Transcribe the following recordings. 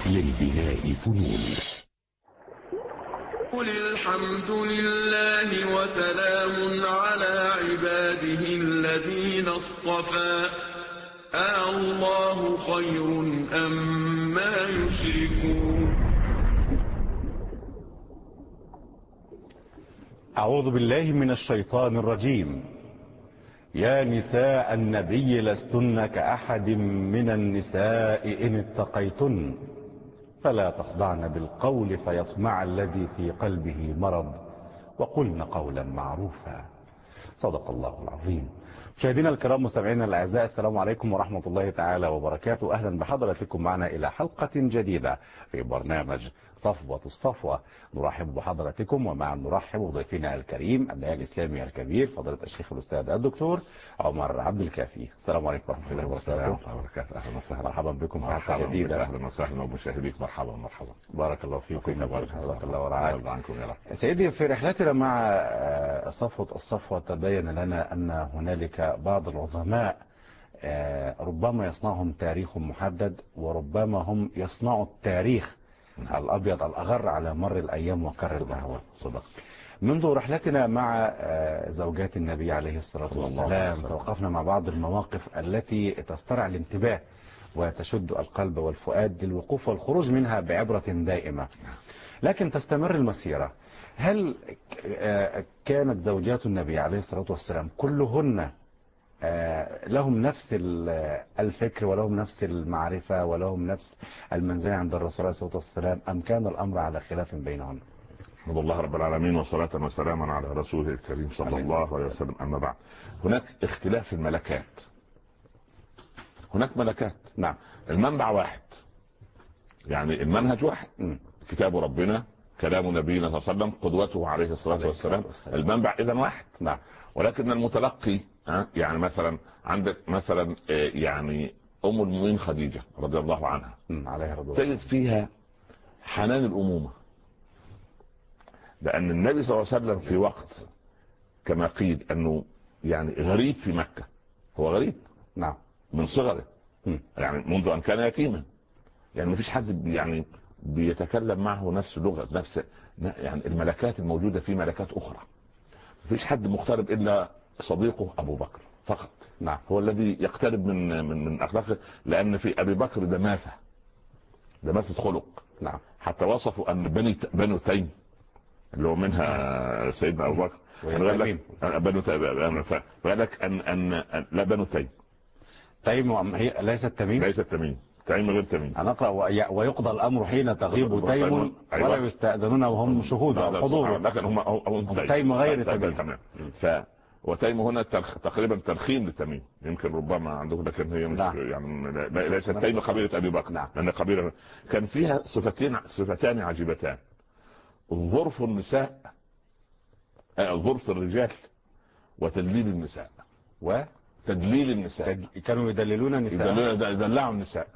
للبناء فنون. قل الحمد لله وسلام على عباده الذين اصطفى الله خير أما يشركون. أعوذ بالله من الشيطان الرجيم. يا نساء النبي لستن كأحد من النساء إن اتقيتن فلا تخضعن بالقول فيطمع الذي في قلبه مرض وقلن قولا معروفا. صدق الله العظيم. مشاهدينا الكرام مستمعينا الاعزاء، السلام عليكم ورحمة الله تعالى وبركاته. اهلا بحضراتكم معنا الى حلقة جديدة في برنامج صفوة الصفوة. نرحب بحضراتكم ومع نرحب بضيفنا الكريم الداعية الاسلامي الكبير فضيلة الشيخ الاستاذ الدكتور عمر عبد الكافي. السلام عليكم ورحمة الله وبركاته. اهلا وسهلا. مرحبا بكم في حلقة جديدة. اهلا وسهلا ومشاهديك. مرحبا. بارك الله فيكم. بارك الله ورعاكم. عنكم يا رب. سيدي، في رحلتنا مع صفوة الصفوة تبين لنا أن هنالك بعض العظماء ربما يصنعهم تاريخ محدد وربما هم يصنعوا التاريخ الأبيض الأغر على مر الأيام وكر الدهور. صدق. منذ رحلتنا مع زوجات النبي عليه الصلاة والسلام توقفنا مع بعض المواقف التي تسترعي الانتباه وتشد القلب والفؤاد للوقوف والخروج منها بعبرة دائمة. لكن تستمر المسيرة. هل كانت زوجات النبي عليه الصلاة والسلام كلهن لهم نفس الفكر ولهم نفس المعرفة ولهم نفس المنزلة عند الرسول عليه الصلاة والسلام، أم كان الأمر على خلاف بينهن؟ الحمد لله رب العالمين والصلاة والسلام على رسوله الكريم صلى الله عليه وسلم. أما بعد، هناك اختلاف في الملكات. هناك ملكات، نعم. المنبع واحد، يعني المنهج واحد. كتاب ربنا، كلام نبينا صلى الله عليه وسلم، قدوته عليه الصلاة والسلام. المنبع إذا واحد، نعم. ولكن المتلقي يعني مثلا عندك مثلا يعني أم المؤمنين خديجة رضي الله عنها عليها رضي الله، تجد فيها حنان الأمومة، لأن النبي صلى الله عليه وسلم في وقت كما قيل أنه يعني غريب في مكة. هو غريب، نعم، من صغره، يعني منذ أن كان يتيما. يعني ما فيش حد يعني بيتكلم معه نفس لغة، نفس يعني الملكات الموجودة في ملكات أخرى. ما فيش حد مقترب إلا صديقه أبو بكر فقط. نعم. هو الذي يقترب من أخلاقه، لأن في أبي بكر دماثة خلق. نعم. حتى وصفوا أن بنو تيم اللي هو منها سيدنا أبو بكر بنو تيم، فقال لك أن لا بنو تيم. تيم هي ليست تميم. ليست تميم، تيم غير تميم. هنقرأ ويقضى الأمر حين تغيب تيم ولا يستأذنون وهم شهود أو حضور، لكن هم تيم غير تميم. وتيم هنا تقريبا ترخيم لتميم، يمكن ربما عندهم، لكن هي مش يعني ليست تيم قبيلة أبي بكر. لأن قبيلة كان فيها صفتان عجيبتان: ظرف النساء، ظرف الرجال، وتدليل النساء. وتدليل النساء، كانوا يدللون النساء، يدلعوا النساء.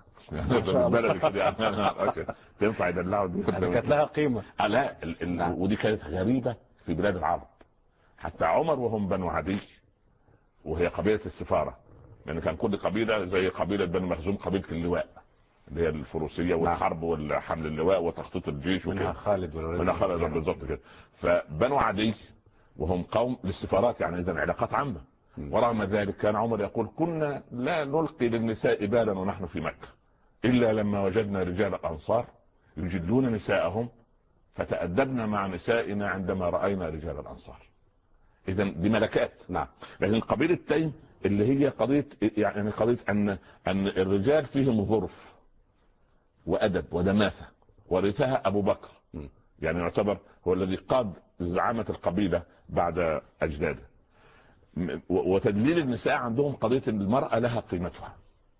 تنفع يدلعوا دي، كانت لها قيمة. لا، ودي كانت غريبة في بلاد العرب. حتى عمر وهم بنو عدي، وهي قبيلة السفارة، لأن كان كل قبيلة زي قبيلة بنو مخزوم قبيلة اللواء اللي هي الفروسية والحرب والحمل اللواء وتخطيط الجيش وكده. منها خالد بالضبط كده. فبنو عدي وهم قوم للسفارات، يعني إذا علاقات عامة. ورغم ذلك كان عمر يقول: كنا لا نلقي للنساء بالا ونحن في مكة، إلا لما وجدنا رجال الأنصار يجلون نساءهم فتأدبنا مع نسائنا عندما رأينا رجال الأنصار. إذا دي ملكات. نعم. لكن قبيلة تيم اللي هي قضية، يعني قضية أن الرجال فيهم ظرف وأدب ودماثة، ورثها أبو بكر. يعني يعتبر هو الذي قاد زعامة القبيلة بعد أجداده. وتدليل النساء عندهم قضية أن المرأة لها قيمتها.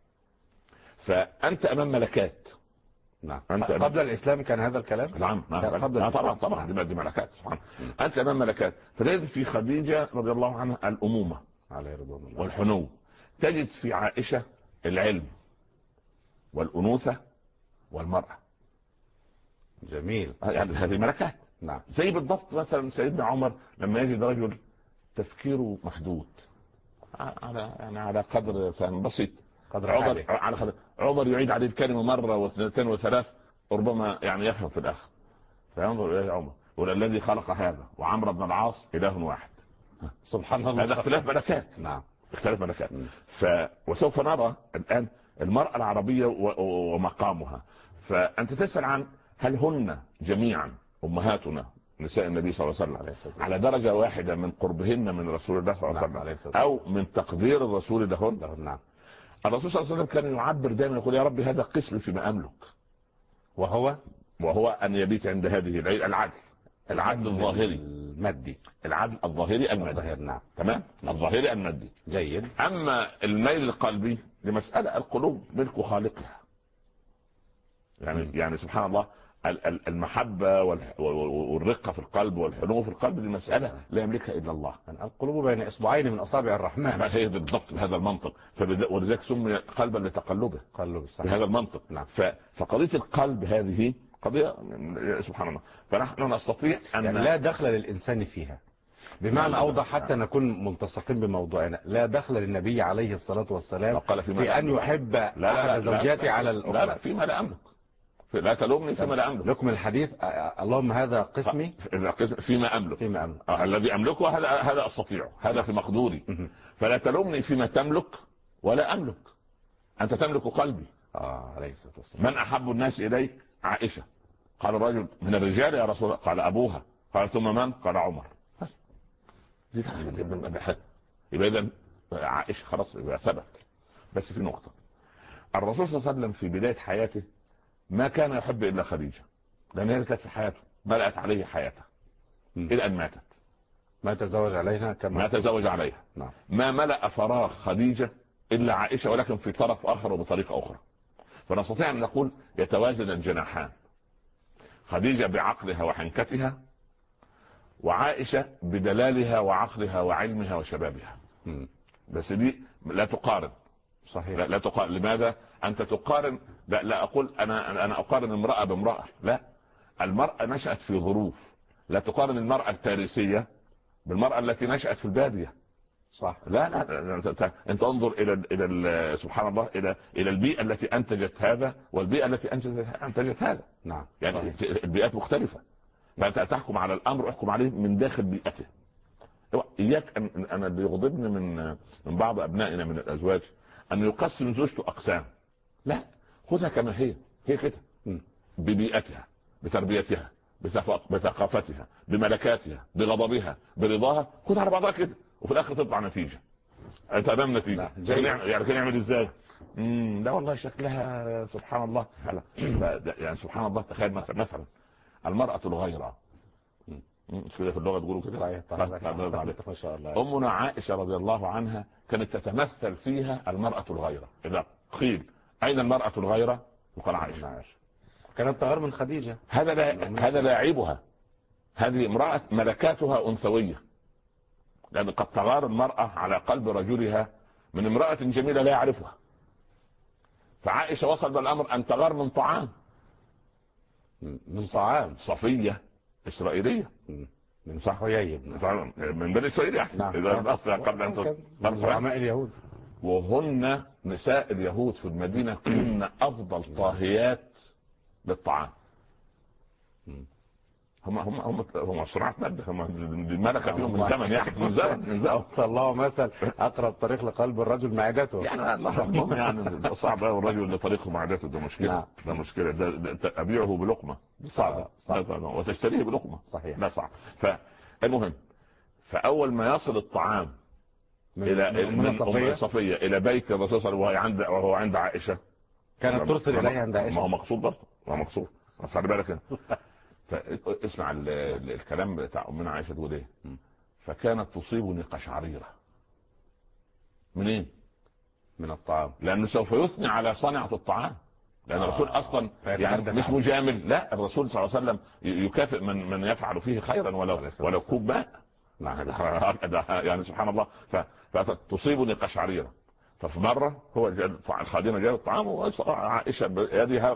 فأنت أمام ملكات. نعم. قبل الإسلام كان هذا الكلام؟ نعم. طبعا دي ملكات. أنت أمام ملكات. فتجد في خديجة رضي الله عنها الأمومة والحنو، تجد في عائشة العلم والأنوثة والمرأة. جميل. يعني هذه ملكات. نعم. زي بالضبط مثلا سيدنا عمر لما يجد رجل تفكيره محدود على قدر فهم بسيط، قدر عمر يعيد عليه الكلمة مرة واثنتين وثلاث، ربما يعني يفهم في الاخر، فينظر الى عمر يقول الذي خلق هذا وعمرو بن العاص اله واحد. سبحان الله. هذا اختلاف ملكات. نعم، اختلاف ملكات. وسوف نرى الان المرأة العربية ومقامها. فأنت تسأل عن هل هن جميعا أمهاتنا نساء النبي صلى الله عليه وسلم على درجة واحدة من قربهن من رسول الله صلى الله عليه وسلم أو من تقدير الرسول لهن؟ نعم. الرسول صلى الله عليه وسلم كان يعبر دائما يقول يا رب هذا قسم فيما أملك، وهو أن يبيت عند هذه العدل الظاهري المادي، العدل الظاهري المادي. نعم، تمام، الظاهري المادي جيد. أما الميل القلبي لمسألة القلوب ملك خالقها. يعني سبحان الله، المحبة والرقة في القلب والحنو في القلب دي مسألة لا يملكها إلا الله. القلوب بين إصبعين من أصابع الرحمن. هي بالضبط بهذا المنطق، ولذلك سمي قلبا لتقلبه بهذا المنطق. نعم. فقضية القلب هذه قضية سبحان الله. فنحن نستطيع أن يعني لا دخل للإنسان فيها، بمعنى أوضح حتى نكون ملتصقين بموضوعنا. لا دخل للنبي عليه الصلاة والسلام في أن يحب أحد زوجاته على الأخرى. لا فيما لا أملك، لا تلومني فيما لا أملك. لكم الحديث اللهم هذا قسمي فيما أملك. الذي أملكه هذا أستطيعه، هذا في مقدوري. فلا تلومني فيما تملك ولا أملك. أنت تملك قلبي. عليه الصلاة والسلام. من أحب الناس إليك؟ عائشة. قال الرجل من الرجال يا رسول الله؟ قال أبوها. قال ثم من؟ قال عمر. يبقى إذا عائشة خلاص ثبت. بس في نقطة، الرسول صلى الله عليه وسلم في بداية حياته ما كان يحب إلا خديجة، لأن هي كانت في حياته ملأت عليه حياته إلى أن ماتت. ما تزوج عليها ما تزوج عليها. نعم. ما ملأ فراغ خديجة إلا عائشة، ولكن في طرف آخر وبطريقة أخرى. فنستطيع أن نقول يتوازن الجناحان، خديجة بعقلها وحنكتها، وعائشة بدلالها وعقلها وعلمها وشبابها. بس دي لا تقارن. صحيح. لا تقارن. لماذا أنت تقارن؟ لا أقول أنا أقارن امرأة بامرأة، لا. المرأة نشأت في ظروف. لا تقارن المرأة الباريسية بالمرأة التي نشأت في البادية. صح. لا انت انظر الى سبحان الله الى البيئة التي انتجت هذا والبيئة التي انتجت هذا. نعم. يعني البيئات مختلفة. فانت تحكم على الامر احكم عليه من داخل بيئته. اياك انا اللي يغضبني من بعض ابنائنا من الازواج ان يقسم زوجته اقسام. لا، خذها كما هي كده، ببيئتها، بتربيتها، بثقافتها، بملكاتها، بغضبها، برضاها، خذها على بعضها كده، وفي الاخر تطلع نتيجه. انت امام نتيجه. يعني كان يعمل ازاي؟ لا والله شكلها سبحان الله. يعني سبحان الله. تخيل مثلا المراه الغيره كده في اللغه تقولوا كده. صحيح. ما شاء الله. امنا عائشه رضي الله عنها كانت تتمثل فيها المراه الغيره. اذا قيل اين المراه الغيره؟ يقال عائشه. كانت تغار من خديجه. هذا لا يعيبها. هذه امراه ملكاتها انثويه، لأن قد تغار المرأة على قلب رجلها من امرأة جميلة لا يعرفها. فعائشة وصل بالأمر أن تغار من طعام. صفية إسرائيلية من صحويي من بني إسرائيل يعني. نعم. إذا الأصل قبل أن من زعماء اليهود. وهن نساء اليهود في المدينة كن أفضل طاهيات للطعام. هم صناعة مادة، هم الملكة فيهم من زمن يعني من زمن. الله مثل أقرب طريق لقلب الرجل معدته. يعني الله يعني صعب أوي الرجل اللي طريقه معدته، ده مشكلة. ده مشكلة. ده أبيعه بلقمة صعب. وتشتريه بلقمة صحيح. لا صعب. فالمهم، فأول ما يصل الطعام من صفية إلى بيت الرسول صلى الله عليه وسلم وهو عند عائشة، كانت ترسل إليه عند عائشة. ما هو مقصود برضه، ما هو مقصود. خلي بالك. فاسمع الكلام بتاع امنا عائشه تقول ايه؟ فكانت تصيبني قشعريره. منين؟ من الطعام، لانه سوف يثني على صنعه الطعام. لان الرسول اصلا يعني مش مجامل، لا، الرسول صلى الله عليه وسلم يكافئ من يفعل فيه خيرا ولو كوب ماء. يعني سبحان الله. فتصيبني قشعريره. ففي مره هو الخادمه جاب الطعام وعائشه بيدها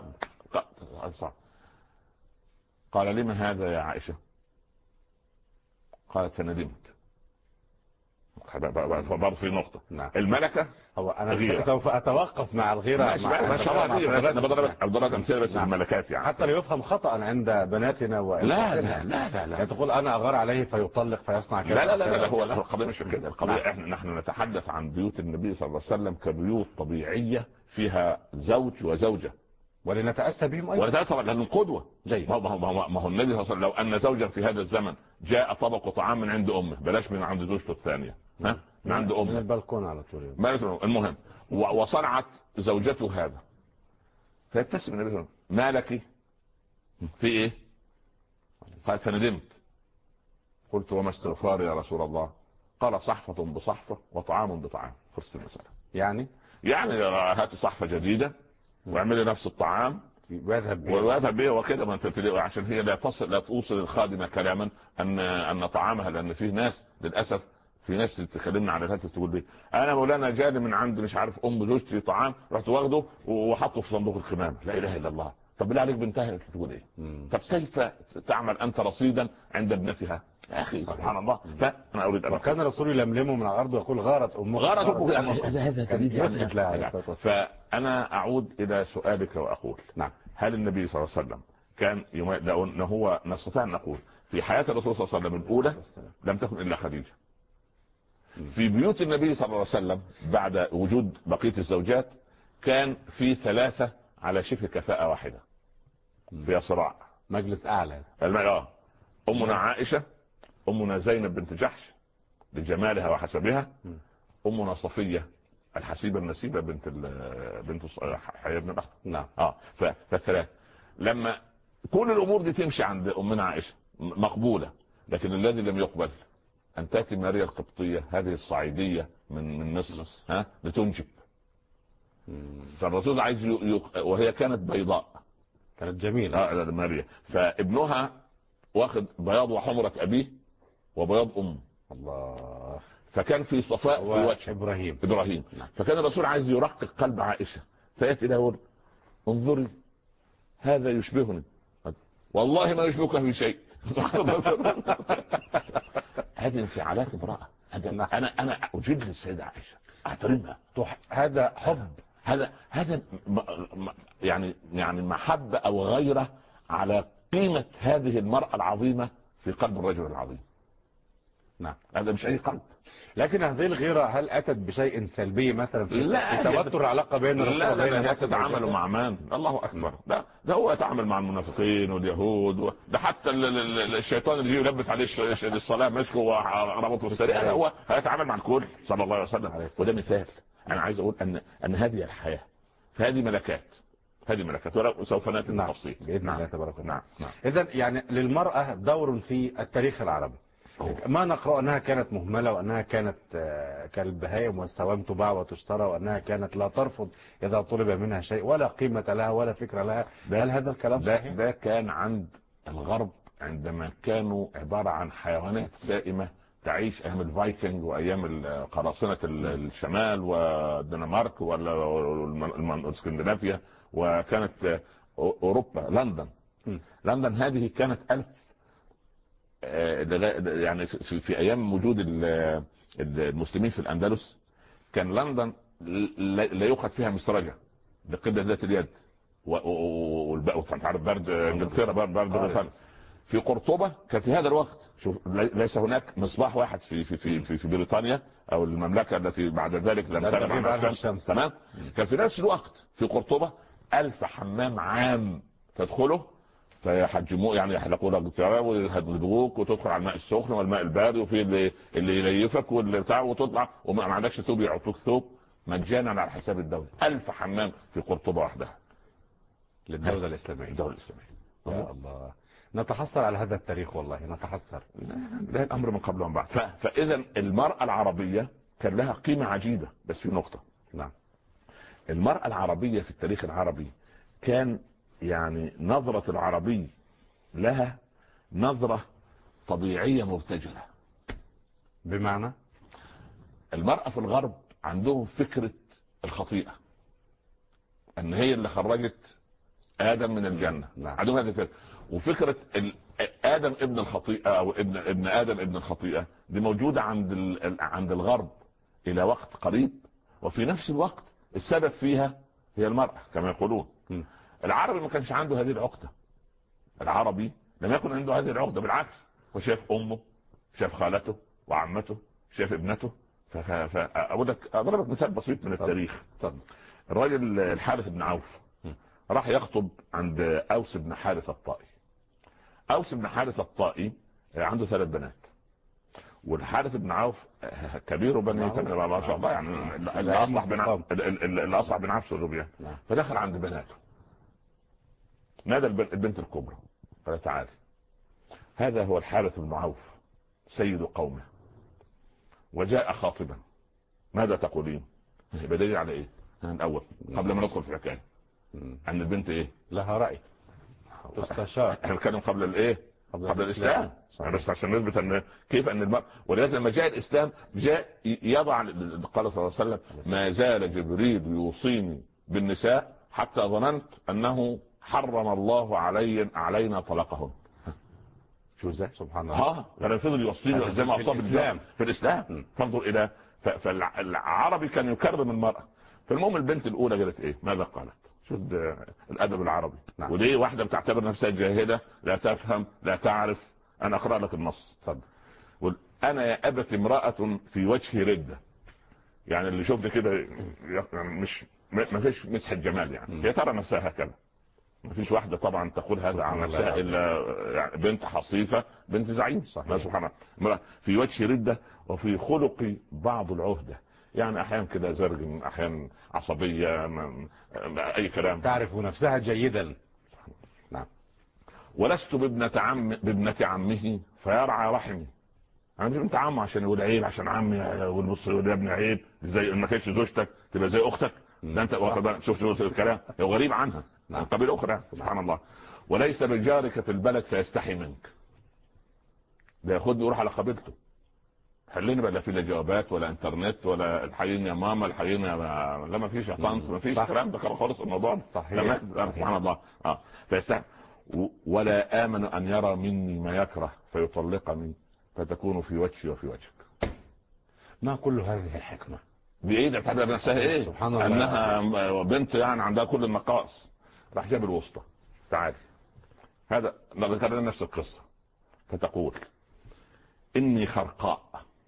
قال لما هذا يا عائشة؟ قالت فندمت. برضه في نقطه. نعم. الملكه هو انا غيرة. سوف اتوقف مع الغيره انا بضرب امثله بس الملكات يعني حتى لا يفهم خطا عند بناتنا لا لا لا لا يعني تقول انا اغار عليه فيطلق فيصنع كذا. لا لا لا, لا هو القضيه مش كده. القضيه نحن نتحدث عن بيوت النبي صلى الله عليه وسلم كبيوت طبيعيه فيها زوج وزوجه، ولنتاسى بهم ايضا. وده طبعا لانه قدوه. جيد. ما هو النبي صلى الله عليه وسلم لو ان زوجا في هذا الزمن جاء طبق طعام من عند امه، بلاش من عند زوجته الثانيه، ها من عند امه من البلكون على طول. المهم وصنعت زوجته هذا، فيبتسم النبي صلى الله عليه وسلم: ما لك في ايه؟ قال: فندمت. قلت: وما استغفار يا رسول الله؟ قال: صحفة بصحفة وطعام بطعام. فرصة المسألة يعني هات صحفة جديدة واعملي نفس الطعام ويذهب به وكده، ما عشان هي لا توصل الخادمة كلاما ان طعامها، لان فيه ناس للاسف، في ناس تكلمنا على الهاتف تقول لي: انا مولانا جالي من عند مش عارف زوجتي طعام، رحت واخده وحطه في صندوق الكمامه. لا اله الا الله. طب بالله عليك بنتها تقول ايه؟ طب كيف تعمل انت رصيدا عند ابنتها يا اخي؟ سبحان الله. فانا اريد وكان الرسول يلملمه من الارض ويقول: غارت امك. هذا تريد. فانا اعود الى سؤالك واقول: نعم. هل النبي صلى الله عليه وسلم كان هو نستطيع ان نقول في حياه الرسول صلى الله عليه وسلم الاولى لم تكن الا خديجه؟ في بيوت النبي صلى الله عليه وسلم بعد وجود بقيه الزوجات كان في 3 على شبه كفاءه واحده، في صراع مجلس اعلى. امنا عائشه، امنا زينب بنت جحش لجمالها وحسبها، امنا صفيه الحسيبه النسيبه بنت حيي بن الاخطب. نعم. فالثلاث لما كل الامور دي تمشي عند امنا عائشه مقبوله، لكن الذي لم يقبل ان تاتي ماريا القبطيه هذه الصعيديه من مصر لتنجب. فالرسول عايز وهي كانت بيضاء، كانت جميله ماريا، فابنها واخد بياض وحمرة ابيه وبياض امه. الله. فكان في صفاء في وجه ابراهيم. فكان الرسول عايز يرقق قلب عائشه، فياتي له يقول: انظري هذا يشبهني. والله ما يشبهك في شيء. هذه انفعالات امراه. انا اجد السيده عائشه، احترمها. هذا حب، هذا يعني محبه او غيره على قيمه هذه المراه العظيمه في قلب الرجل العظيم. نعم. هذا مش اي قلب. لكن هذه الغيرة هل أتت بشيء سلبي مثلا في توتر العلاقة بين الرسول وبين لا تتعامل مع من؟ الله أكبر. ده هو يتعامل مع المنافقين واليهود ده حتى الشيطان اللي يلبس عليه الصلاة مسكه وربطه السريع، هو هيتعامل مع الكل صلى الله عليه وسلم. وده مثال. أنا عايز أقول أن هذه الحياة، فهذه ملكات، وسوف نأتي بالتفصيل بإذن الله تبارك وتعالى. نعم. إذن يعني للمرأة دور في التاريخ العربي. ما نقرأ أنها كانت مهملة، وأنها كانت كالبهائم والسوام تباع وتشترى، وأنها كانت لا ترفض إذا طلب منها شيء ولا قيمة لها ولا فكرة لها. هل هذا الكلام صحيح؟ ده كان عند الغرب عندما كانوا عبارة عن حيوانات سائمة تعيش أيام الفايكنج وأيام قراصنة الشمال والدنمارك والاسكندنافيا، وكانت أوروبا لندن هذه كانت يعني في ايام وجود المسلمين في الاندلس كان لندن لا يوقد فيها مسرجه لقله ذات اليد، والبقى انت عارف برد انجلترا برد بريطانيا. في قرطبه كان في هذا الوقت ليس هناك مصباح واحد في بريطانيا او المملكه التي بعد ذلك لم تغب عن الشمس. تمام. كان في نفس الوقت في قرطبه 1000 حمام عام تدخله فيحجموه، يعني يحلقوا لك التراب ويهددوك وتدخل على الماء السخن والماء البارد، وفي اللي يليفك واللي بتاع، وتطلع وما عندكش ثوب يعطوك ثوب مجانا على حساب الدوله. 1000 حمام في قرطبه وحدها للدوله الاسلاميه. يا الله، نتحسر على هذا التاريخ والله نتحسر. لا الامر من قبل ومن بعد. فاذا المراه العربيه كان لها قيمه عجيبه، بس في نقطه. نعم. المراه العربيه في التاريخ العربي كان يعني نظرة العربي لها نظرة طبيعية مرتجلة. بمعنى المرأة في الغرب عندهم فكرة الخطيئة، ان هي اللي خرجت آدم من الجنة. نعم. عندهم هذه الفكرة، وفكرة ادم ابن الخطيئه او ابن ادم ابن الخطيئه دي موجوده عند الغرب الى وقت قريب، وفي نفس الوقت السبب فيها هي المراه كما يقولون. العربي ما كانش عنده هذه العقده، العربي لم يكن عنده هذه العقده، بالعكس وشاف امه، شاف خالته وعمته، شاف ابنته. فاقول لك اضرب لك مثال بسيط من التاريخ. الراجل الحارث بن عوف راح يخطب عند اوس بن حارث الطائي. اوس بن حارث الطائي عنده 3 بنات، والحارث بن عوف كبير بني تميم ما شاء الله، يعني اللي اصلح بن عوف الربيع. فدخل عند بناته، نادى البنت الكبرى قال تعالي، هذا هو الحارث بن عوف سيد قومه وجاء خاطبا، ماذا تقولين؟ بدليل على ايه؟ الاول قبل ما ندخل في الحكايه ان البنت ايه؟ لها راي تستشار. احنا بنتكلم قبل الايه؟ قبل الاسلام. بس عشان نثبت ان كيف ان المرء، ولذلك لما جاء الاسلام جاء يضع، قال صلى الله عليه وسلم ما زال جبريل يوصيني بالنساء حتى ظننت انه حرم الله علينا طلاقهن. شو ازاي؟ سبحان الله. كان فضل يوصيني زي ما اصاب الاسلام في الاسلام. فانظر الى فالعربي كان يكرم المراه. فالمهم البنت الاولى قالت ايه؟ ماذا قالت؟ شو الادب العربي. نعم. ودي واحده بتعتبر نفسها جاهله، لا تفهم لا تعرف. انا اقرا لك النص. اتفضل. انا يا ابت امراه في وجهي رده، يعني اللي شفت كده يعني مش ما فيش مسحه جمال، يعني هي ترى نفسها هكذا. ما فيش واحده طبعا تقول هذا عن نفسها الا يعني بنت حصيفه، بنت زعيم. صحيح. سبحان الله. في وجهي رده وفي خلقي بعض العهده، يعني احيانا كده زرق، احيانا عصبيه، اي كلام. تعرف نفسها جيدا. نعم. ولست بابنة عمه فيرعى رحمي. انا مش بنت عمه عشان يقول عيب، عشان عمي والبص يقول يا ابني عيب، زي ما كانتش زوجتك تبقى زي اختك. ده انت واخد شوف الكلام هو غريب عنها. نعم. قبيله اخرى. سبحان الله. وليس بجارك في البلد فيستحي منك. ده ياخدني يروح على قبيلته، حليني بقى، لا في لا جوابات ولا انترنت ولا الحقيني يا ماما، الحقيني يا لا، ما فيش يا طنط، ما فيش الكلام ده خالص. الموضوع صحيح. سبحان الله. فيستحي. ولا آمن أن يرى مني ما يكره فيطلقني فتكون في وجهي وفي وجهك. ما كل هذه الحكمة دي ايه؟ ده بتعمل بنفسها ايه؟ سبحان الله. انها بنت يعني عندها كل النقائص. راح جاب الوسطى، تعالي هذا ذكرنا نفس القصة. فتقول اني خرقاء،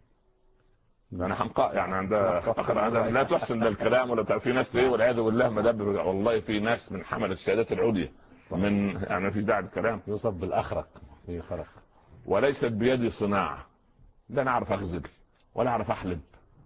يعني حمقاء، يعني عندها لا تحسن الكلام ولا في ناس ايه والعياذ بالله مدبر. والله في ناس من حمل الشهادات العليا من يعني في داعي الكلام يوصف بالاخرق في خرق. وليست بيدي صناعه، لا انا اعرف اغزل ولا اعرف احلب.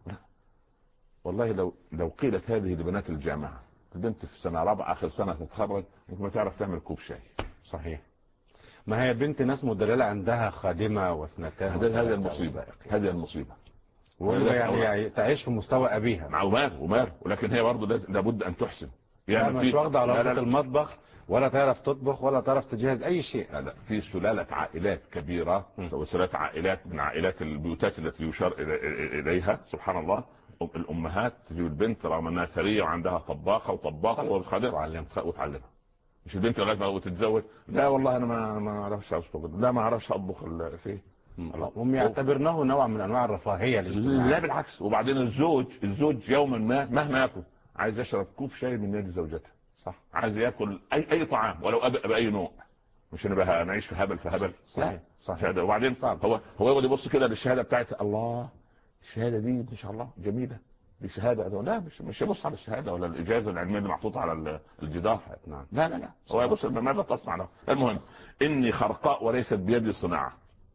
والله لو قيلت هذه لبنات الجامعه، البنت في سنه رابعه اخر سنه تتخرج ممكن ما تعرف تعمل كوب شاي. صحيح. ما هي بنت ناس مدلله عندها خادمه واثنتان. هذه المصيبه، هذه المصيبه. يعني تعيش في مستوى ابيها مع ومار، ولكن هي برضه لابد ان تحسن. يعني مش واخده على المطبخ ولا تعرف تطبخ ولا تعرف تجهز اي شيء. لا في سلالة عائلات كبيرة وسلالة عائلات من عائلات البيوتات التي يشار اليها. سبحان الله. الامهات تجيب البنت رغم انها ثرية وعندها طباخة وطباخة وتعلمها. مش البنت لغايه ما تتزوج لا والله انا ما اعرفش اطبخ، لا ما اعرفش اطبخ فيه. هم يعتبرنه نوع من انواع الرفاهيه الاجتماعيه. لا بالعكس. وبعدين الزوج يوما ما مهما ياكل عايز يشرب كوب شاي من يد زوجته. صح. عايز ياكل اي طعام ولو باي نوع. مش نبقى نعيش في هبل. صحيح. وبعدين هو يقعد يبص كده للشهاده بتاعت الله، الشهاده دي ما شاء الله جميله، دي شهاده. لا مش يبص على الشهاده ولا الاجازه العلميه اللي محطوطه على الجدار. نعم. لا هو يبص ماذا تصنع له. المهم اني خرقاء وليست بيدي صناعه،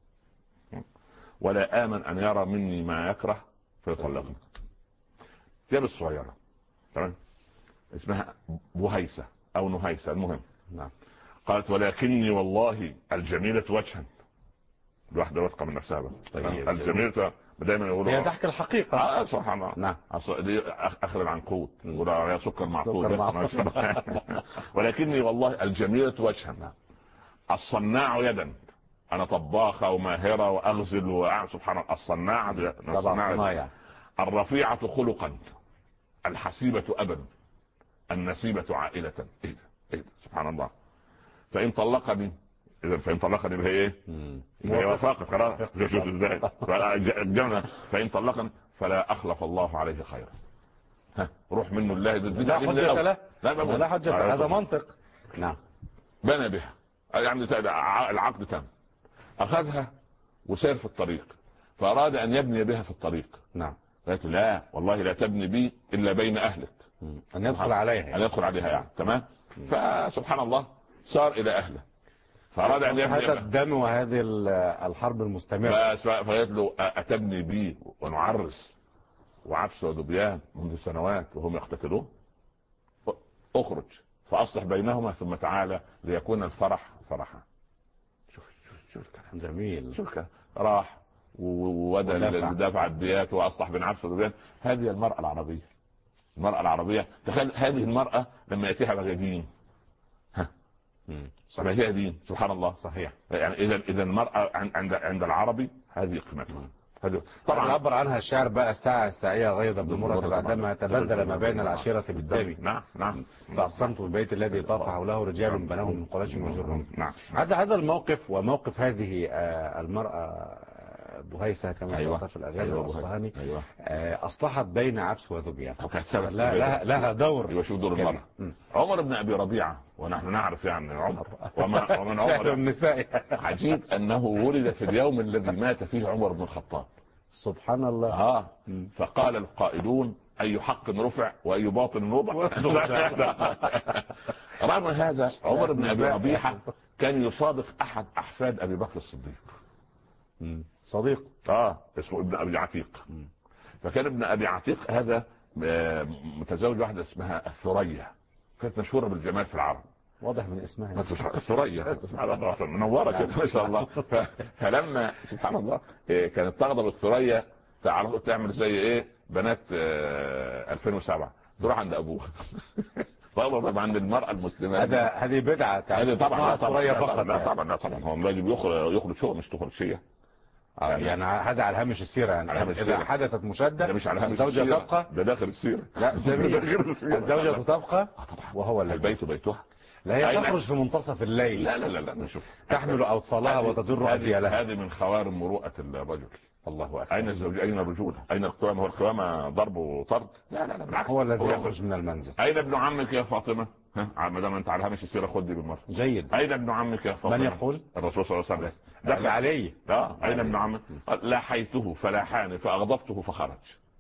ولا آمن أن يرى مني ما يكره فيطلقني. جاب الصغيرة تمام اسمها بهيسة أو نهيسة، المهم. نعم. قالت ولكني والله الجميلة وجها. الواحدة واثقة من نفسها بقى. طيب. الجميلة دايما يقولوا هي تحكي الحقيقة. سبحان الله. نعم. دي آخر العنقود يقول يا سكر معقود. ولكني والله الجميلة وجها، الصناع يدا. انا طباخه وماهره واغزل سبحان الله. الصناعه الرفيعه خلقا، الحسيبه ابا، النسيبه عائله. ايه ده سبحان الله. فان طلقني اذا فان طلقني يبقى ايه؟ يبقى وافق خلاص. شوف ازاي فان طلقني فلا اخلف الله عليه خيرا. روح منه الله. لا حجة له. لا حجة، هذا منطق. نعم. بنى بها يعني العقد تم، اخذها وسير في الطريق، فاراد ان يبني بها في الطريق. نعم. قالت لا والله لا تبني بي الا بين اهلك، ان يدخل عليها يعني. ان يدخل عليها يعني. تمام. فسبحان الله صار الى اهله، فاراد ان يبني هذا الدم وهذه الحرب المستمره. فقالت له اتبني بي ونعرس وعفس ودبيان منذ سنوات وهم يقتتلون؟ اخرج فاصلح بينهما ثم تعالى ليكون الفرح فرحا. شوف الكلام جميل. شوف الكلام. راح ودفع الديات واصلح بين عفس ودبيان. هذه المرأة العربية. المرأة العربية تخيل هذه المرأة لما يأتيها بغدين صحيح هي دين. سبحان الله. صحيح. يعني اذا المرأة عند العربي هذه قيمتها. طبعا عبر عنها الشعر بقى الساعة الساعية غيظ بن مرة بعدما تبدل ما بين العشيرة بالدم. نعم. فأقسمت بالبيت الذي طاف حوله رجال بنوه من قريش وجرهم. نعم. هذا الموقف وموقف هذه المرأة بهيسة كما قلت في الأغاني الأصفهاني. أصلحت بين عبس وذبيان. لها دور. يشوف دور المرأة. عمر بن أبي ربيعة ونحن نعرف يعني عمر ومن عمر النساء. عجيب أنه ولد في اليوم الذي مات فيه عمر بن الخطاب. سبحان الله. فقال القائلون أي حق رفع وأي باطل وضع. رغم هذا عمر بن أبي ربيعة كان يصادق أحد أحفاد أبي بكر الصديق. صديق. اسمه ابن أبي عتيق. فكان ابن أبي عتيق هذا متزوج واحدة اسمها الثريا، كانت مشهورة بالجمال في العرب. واضح من اسمها الثريا منورة كده ما شاء الله. فلما سبحان الله كانت تغضب الثريا تعمل زي ايه بنات 2007 تروح عند ابوها. طبعا عند المرأة المسلمة هذه بدعة. هذه طبعا فقط. لا طبعا هو الراجل يخرج شغل مش تخرج شيء. يعني هذا على هامش السيرة يعني. إذا حدثت مشادة مش على هامش الزوجة تبقى. ده داخل السيرة. لا جميل. الزوجة تبقى وهو البيت بيتها. لا هي تخرج في منتصف الليل. لا نشوف تحمل أوصالها وتدر أذيالها. هذه من خوارم مروءة الرجل. الله أكبر. أين الزوج؟ أين الرجولة؟ أين القوامة؟ هو القوامة ضرب وطرد؟ لا بالعكس. هو الذي يخرج من المنزل. أين ابن عمك يا فاطمة؟ ما دام أنت على هامش السيرة خد دي بالمرة. جيد. أين ابن عمك يا فاطمة؟ من يقول؟ الرسول صلى الله عليه وسلم. دخل علي. أين ابن عمك؟ لاحيته فلاحاني فأغضبته فخرج.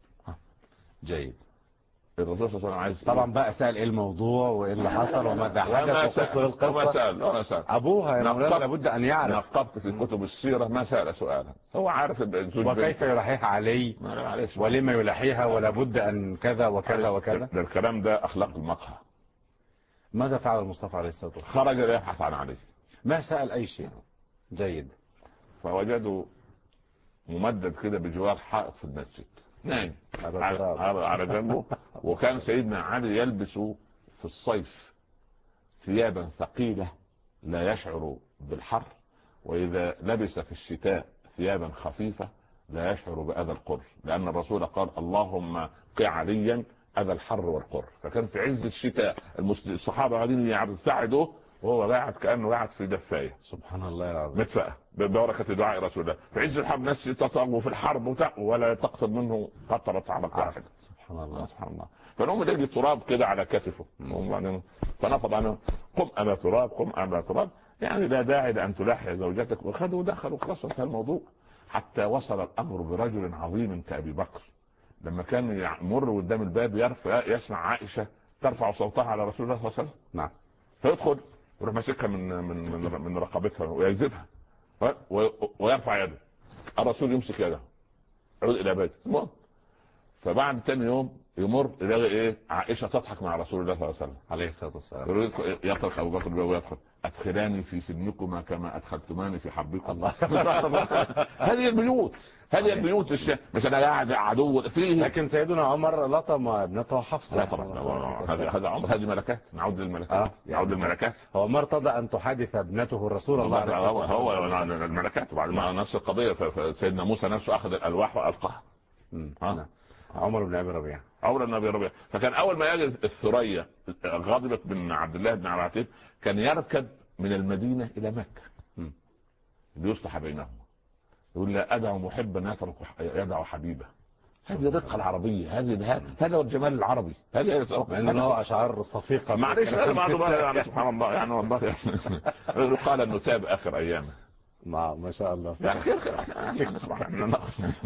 جيد. الرسول صلى الله عليه وسلم عايز طبعا بقى سأل ايه الموضوع وايه اللي حصل وماذا حدث وقصة القصة. وما سأل ابوها يا مولانا لابد ان يعرف. نقبت في كتب السيرة ما سأل سؤالا. هو عارف وكيف يلحيها علي ولما يلحيها ولا بد ان كذا وكذا وكذا. ده الكلام ده اخلاق المقهى. ماذا فعل المصطفى عليه الصلاة والسلام؟ خرج يبحث عن علي. ما سأل اي شيء. جيد. فوجدوا ممدد كده بجوار حائط في المسجد نايم على جنبه. وكان سيدنا علي يلبس في الصيف ثيابا ثقيلة لا يشعر بالحر، وإذا لبس في الشتاء ثيابا خفيفة لا يشعر بأذى القر، لأن الرسول قال اللهم قع عليا أذى الحر والقر. فكان في عز الشتاء الصحابة قاعدين يساعدوه وهو قاعد كأنه قاعد في دفاية. سبحان الله العظيم. مدفأة ببركة دعاء رسول الله. في عز الحرب ناس تطغوا في الحرب ولا تقصد منه قطرة على واحد. سبحان الله. سبحان الله. فنقوم يجي تراب كده على كتفه فنفض عنه قم أبا تراب قم أبا تراب. يعني لا داعي لأن تلاحي زوجتك. وخذوا ودخلوا خلاص انتهى الموضوع. حتى وصل الأمر برجل عظيم كأبي بكر لما كان يمر قدام الباب يسمع عائشة ترفع صوتها على رسول الله صلى الله عليه وسلم. نعم. فيدخل يروح ماسكها من رقبتها ويجذبها ويرفع يده. الرسول يمسك يده يعود الى بيته. فبعد ثاني يوم يمر يلاقي ايه عائشه تضحك مع رسول الله صلى الله عليه وسلم عليه الصلاه والسلام. يطرق ابو بكر ويدخل ادخلاني في سلمكما كما ادخلتماني في حربكم. الله. هذه البيوت هذه البيوت مش انا قاعد عدو فيه. لكن سيدنا عمر لطم ابنته حفصه. لا طبعا هذا عمر هذه ملكات. نعود للملكات. نعود للملكات. هو ما ارتضى ان تحدث ابنته الرسول الله هو الملكات. وبعد ما نفس القضيه فسيدنا موسى نفسه اخذ الالواح والقاها. عمر بن ابي ربيعه. عمر بن ابي ربيعه. فكان اول ما يجد الثريا غضبت من عبد الله بن عبد العزيز كان يركب من المدينه الى مكه ليصلح بينهما. يقول لا أدع محبا يترك يدع حبيبه. هذه الرقة العربية، هذا هو الجمال العربي. هذه له أشعار صفيقة. معلش يعني سبحان الله يعني والله قال انه تاب اخر ايامه. ما شاء الله يعني خير يعني سبحان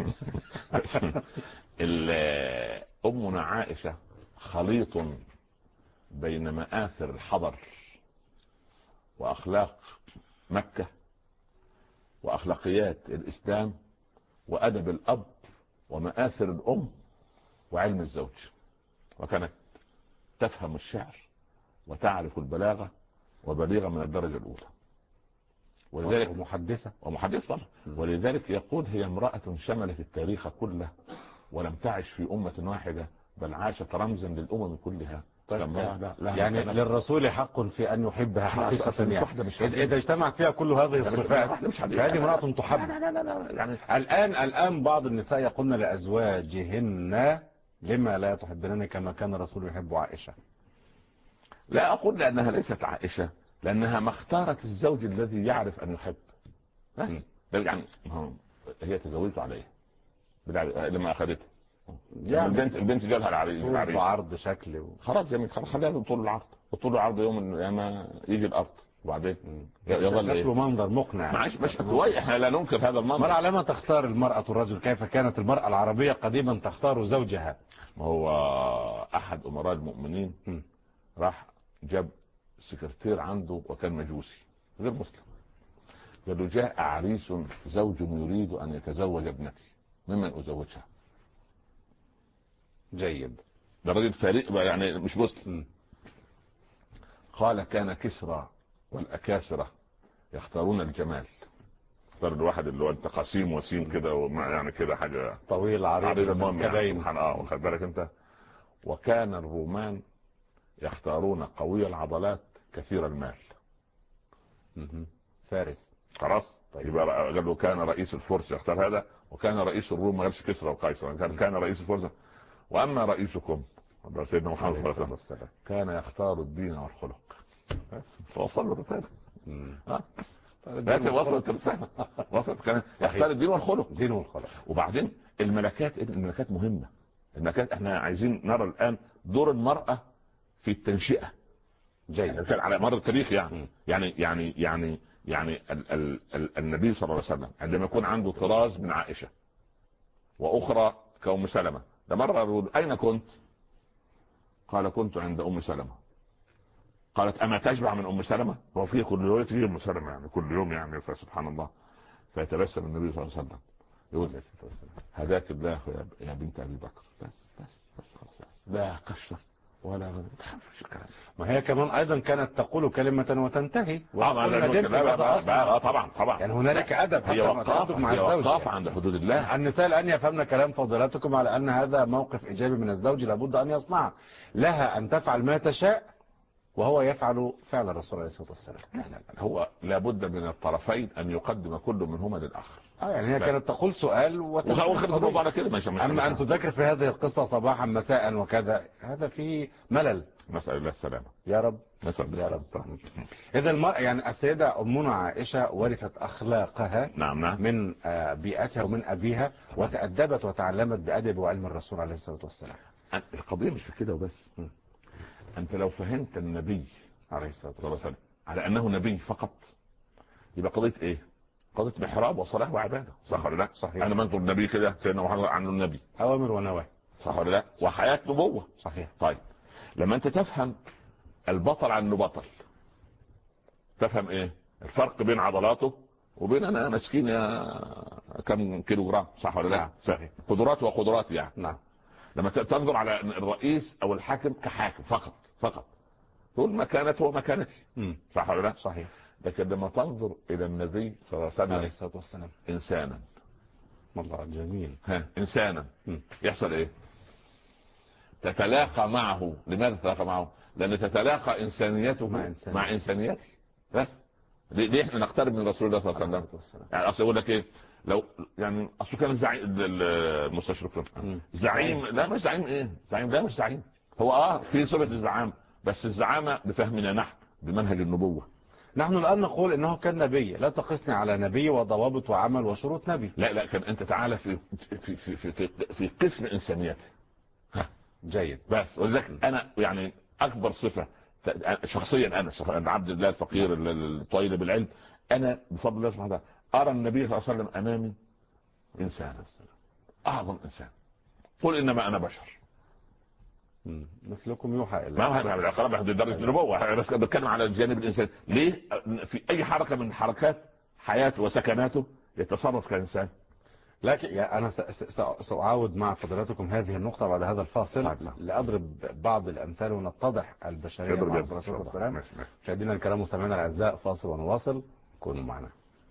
الله. امنا عائشة خليط بين مآثر الحضر واخلاق مكة واخلاقيات الاسلام وادب الاب ومآثر الام وعلم الزوج، وكانت تفهم الشعر وتعرف البلاغة وبليغة من الدرجة الأولى، ولذلك ومحدثة طبعا. ولذلك يقول هي امرأة شملت التاريخ كله ولم تعش في أمة واحدة بل عاشت رمزا للأمم كلها. يعني للرسول حق في أن يحبها حقيقة، يعني إذا اجتمعت فيها كل هذه الصفات فهذه امرأة تحب. يعني الآن بعض النساء يقولن لأزواجهن لما لا تحبنني كما كان الرسول يحب عائشة. لا أقول لأنها ليست عائشة، لأنها ما اختارت الزوج الذي يعرف أن يحب بس. يعني هي تزوجت عليه لما أخذته، يعني البنت جالها العريس بعرض شكل خلاص جميل، خلاص خليها طول العرض، وطول العرض يوم لما يجي الأرض وبعدين يظل شكله منظر مقنع. معلش مش كويس، احنا لا ننكر هذا المنظر. ما على ما تختار المرأة الرجل؟ كيف كانت المرأة العربية قديما تختار زوجها؟ ما هو أحد أمراء المؤمنين راح جاب سكرتير عنده وكان مجوسي غير مسلم، قال له جاء عريس زوج يريد أن يتزوج ابنتي ممن أزوجها. جيد، ده راجل فريق يعني مش مسلم. قال كان كسرى والأكاسرة يختارون الجمال، اختار الواحد اللي هو انت قسيم وسيم كده يعني كده حاجة طويل عريض كبين واخد بالك انت. وكان الرومان يختارون قوي العضلات كثير المال. فارس خلاص. طيب. يبقى قال له كان رئيس الفرس يختار هذا، وكان رئيس الروم ما قالش كسرى وقيصر، كان رئيس الفرس. واما رئيسكم سيدنا محمد صلى الله عليه وسلم كان يختار الدين والخلق. بس وصل له الرساله. بس وصلت الرساله، وصلت كان يختار الدين والخلق. الدين والخلق. وبعدين الملكات مهمه. الملكات احنا عايزين نرى الان دور المراه في التنشئه. جيد. على مر التاريخ يعني النبي صلى الله عليه وسلم عندما يكون عنده طراز من عائشه واخرى كأم سلمة، ده مرة يقول أين كنت؟ قال كنت عند أم سلمة. قالت أما تشبع من أم سلمة؟ هو فيه كل يوم تيجي أم سلمة يعني كل يوم يعني، فسبحان الله. فيتبسم النبي صلى الله عليه وسلم يقول هداك الله يا بنت أبي بكر. بس لا قشة ولا غير. ما هي كمان ايضا كانت تقول كلمة وتنتهي. طبعا يعني هنالك ادب حتى مع الزوج. وقاف عند حدود الله. النساء الان يفهمن كلام فضيلتكم على ان هذا موقف ايجابي من الزوج لابد ان يصنعه. لها ان تفعل ما تشاء وهو يفعل فعل الرسول عليه الصلاة والسلام. لا هو لابد من الطرفين ان يقدم كل منهما للاخر. يعني هي كانت تقول سؤال وخلص على كده. اما ان تذكر في هذه القصة صباحا مساء وكذا هذا فيه ملل. نسأل الله السلامة يا رب. نسأل يا رب. إذا يعني السيدة أمنا عائشة ورثت أخلاقها نعم. من بيئتها ومن أبيها وتأدبت وتعلمت بأدب وعلم الرسول عليه الصلاة والسلام. القضية مش في كده وبس. أنت لو فهمت النبي عليه الصلاة والسلام على أنه نبي فقط يبقى قضية إيه؟ قضية محراب وصلاة وعبادة، صح ولا لا؟ صحيح. أنا منظر النبي كده سيدنا محمد عنه النبي أوامر ونواهي، صح ولا لا؟ وحياة نبوة. صحيح. طيب لما أنت تفهم البطل عنه بطل تفهم إيه؟ الفرق بين عضلاته وبين أنا مسكين يا كم كيلو جرام، صح ولا لا؟ نعم. صحيح. قدرات وقدرات يعني. نعم. لما تنظر على الرئيس او الحاكم كحاكم فقط تقول مكانته ومكانتي، صح ولا لا؟ صحيح. لكن لما تنظر الى النبي صلى الله عليه الصلاه والسلام انسانا، والله جميل، انسانا يحصل ايه؟ تتلاقى معه. لماذا تتلاقى معه؟ لان تتلاقى انسانيته مع انسانيته. بس ليه احنا نقترب من رسول الله صلى الله عليه وسلم؟ يعني اصل يقول لك ايه، لو يعني اصل كان الزعيم المستشرقين زعيم، لا مش زعيم. ايه زعيم؟ لا مش زعيم. هو في صفة الزعامة، بس الزعامة بفهمنا نحن بمنهج النبوة. نحن الآن نقول إنه كان نبي، لا تقسني على نبي وضوابط وعمل وشروط نبي. لا كان انت تعالى في قسم انسانيته. جيد. بس ولذلك انا يعني اكبر صفه شخصيا، انا عبد الله الفقير الطويل بالعلم، انا بفضل الله سبحانه وتعالى ارى النبي صلى الله عليه وسلم امامي انسان، اعظم انسان. قل انما انا بشر مثلكم يوحى الي. ما هو القرابه درجه النبوه، بس بتكلم على الجانب الانساني. ليه؟ في اي حركه من حركات حياته وسكناته يتصرف كانسان. لكن أنا سأعاود مع فضلاتكم هذه النقطة بعد هذا الفاصل لأضرب بعض الأمثال ونتضح البشرية مع الرسول والسلام. مشاهدينا الكرام مستمعينا الأعزاء، فاصل ونواصل، كونوا معنا.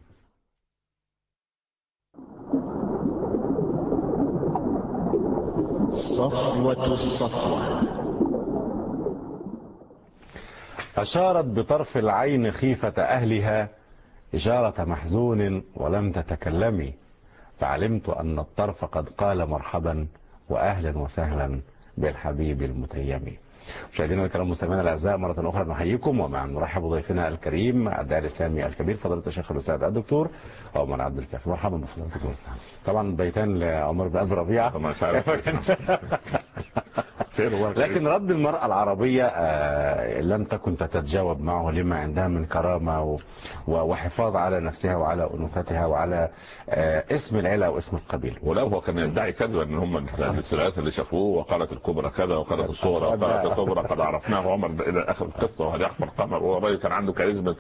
صفوة الصفوة. أشارت بطرف العين خيفة أهلها إشارة محزون ولم تتكلمي، فعلمت أن الطرف قد قال مرحبا وأهلا وسهلا بالحبيب المتيم. مشاهدينا الكرام مستمعينا الأعزاء، مرة أخرى نحييكم ومع نرحب بضيفنا الكريم الداعي الإسلامي الكبير فضيلة الشيخ الأستاذ الدكتور عمر عبد الكافي. مرحبا بفضلاتكم. طبعا بيتان لعمر بن أبي ربيعة. لكن رد المرأة العربية لم تكن تتجاوب معه لما عندها من كرامة وحفاظ على نفسها وعلى أنوثتها وعلى اسم العيلة واسم القبيل. ولو هو كان يدعي كذا ان هم الثلاثة اللي شافوه وقالت الكبرى كذا وقالت الصغرى وقالت الكبرى قد عرفناه عمر الى اخر القصة، وهذا يخبر قمر، والراجل كان عنده كاريزما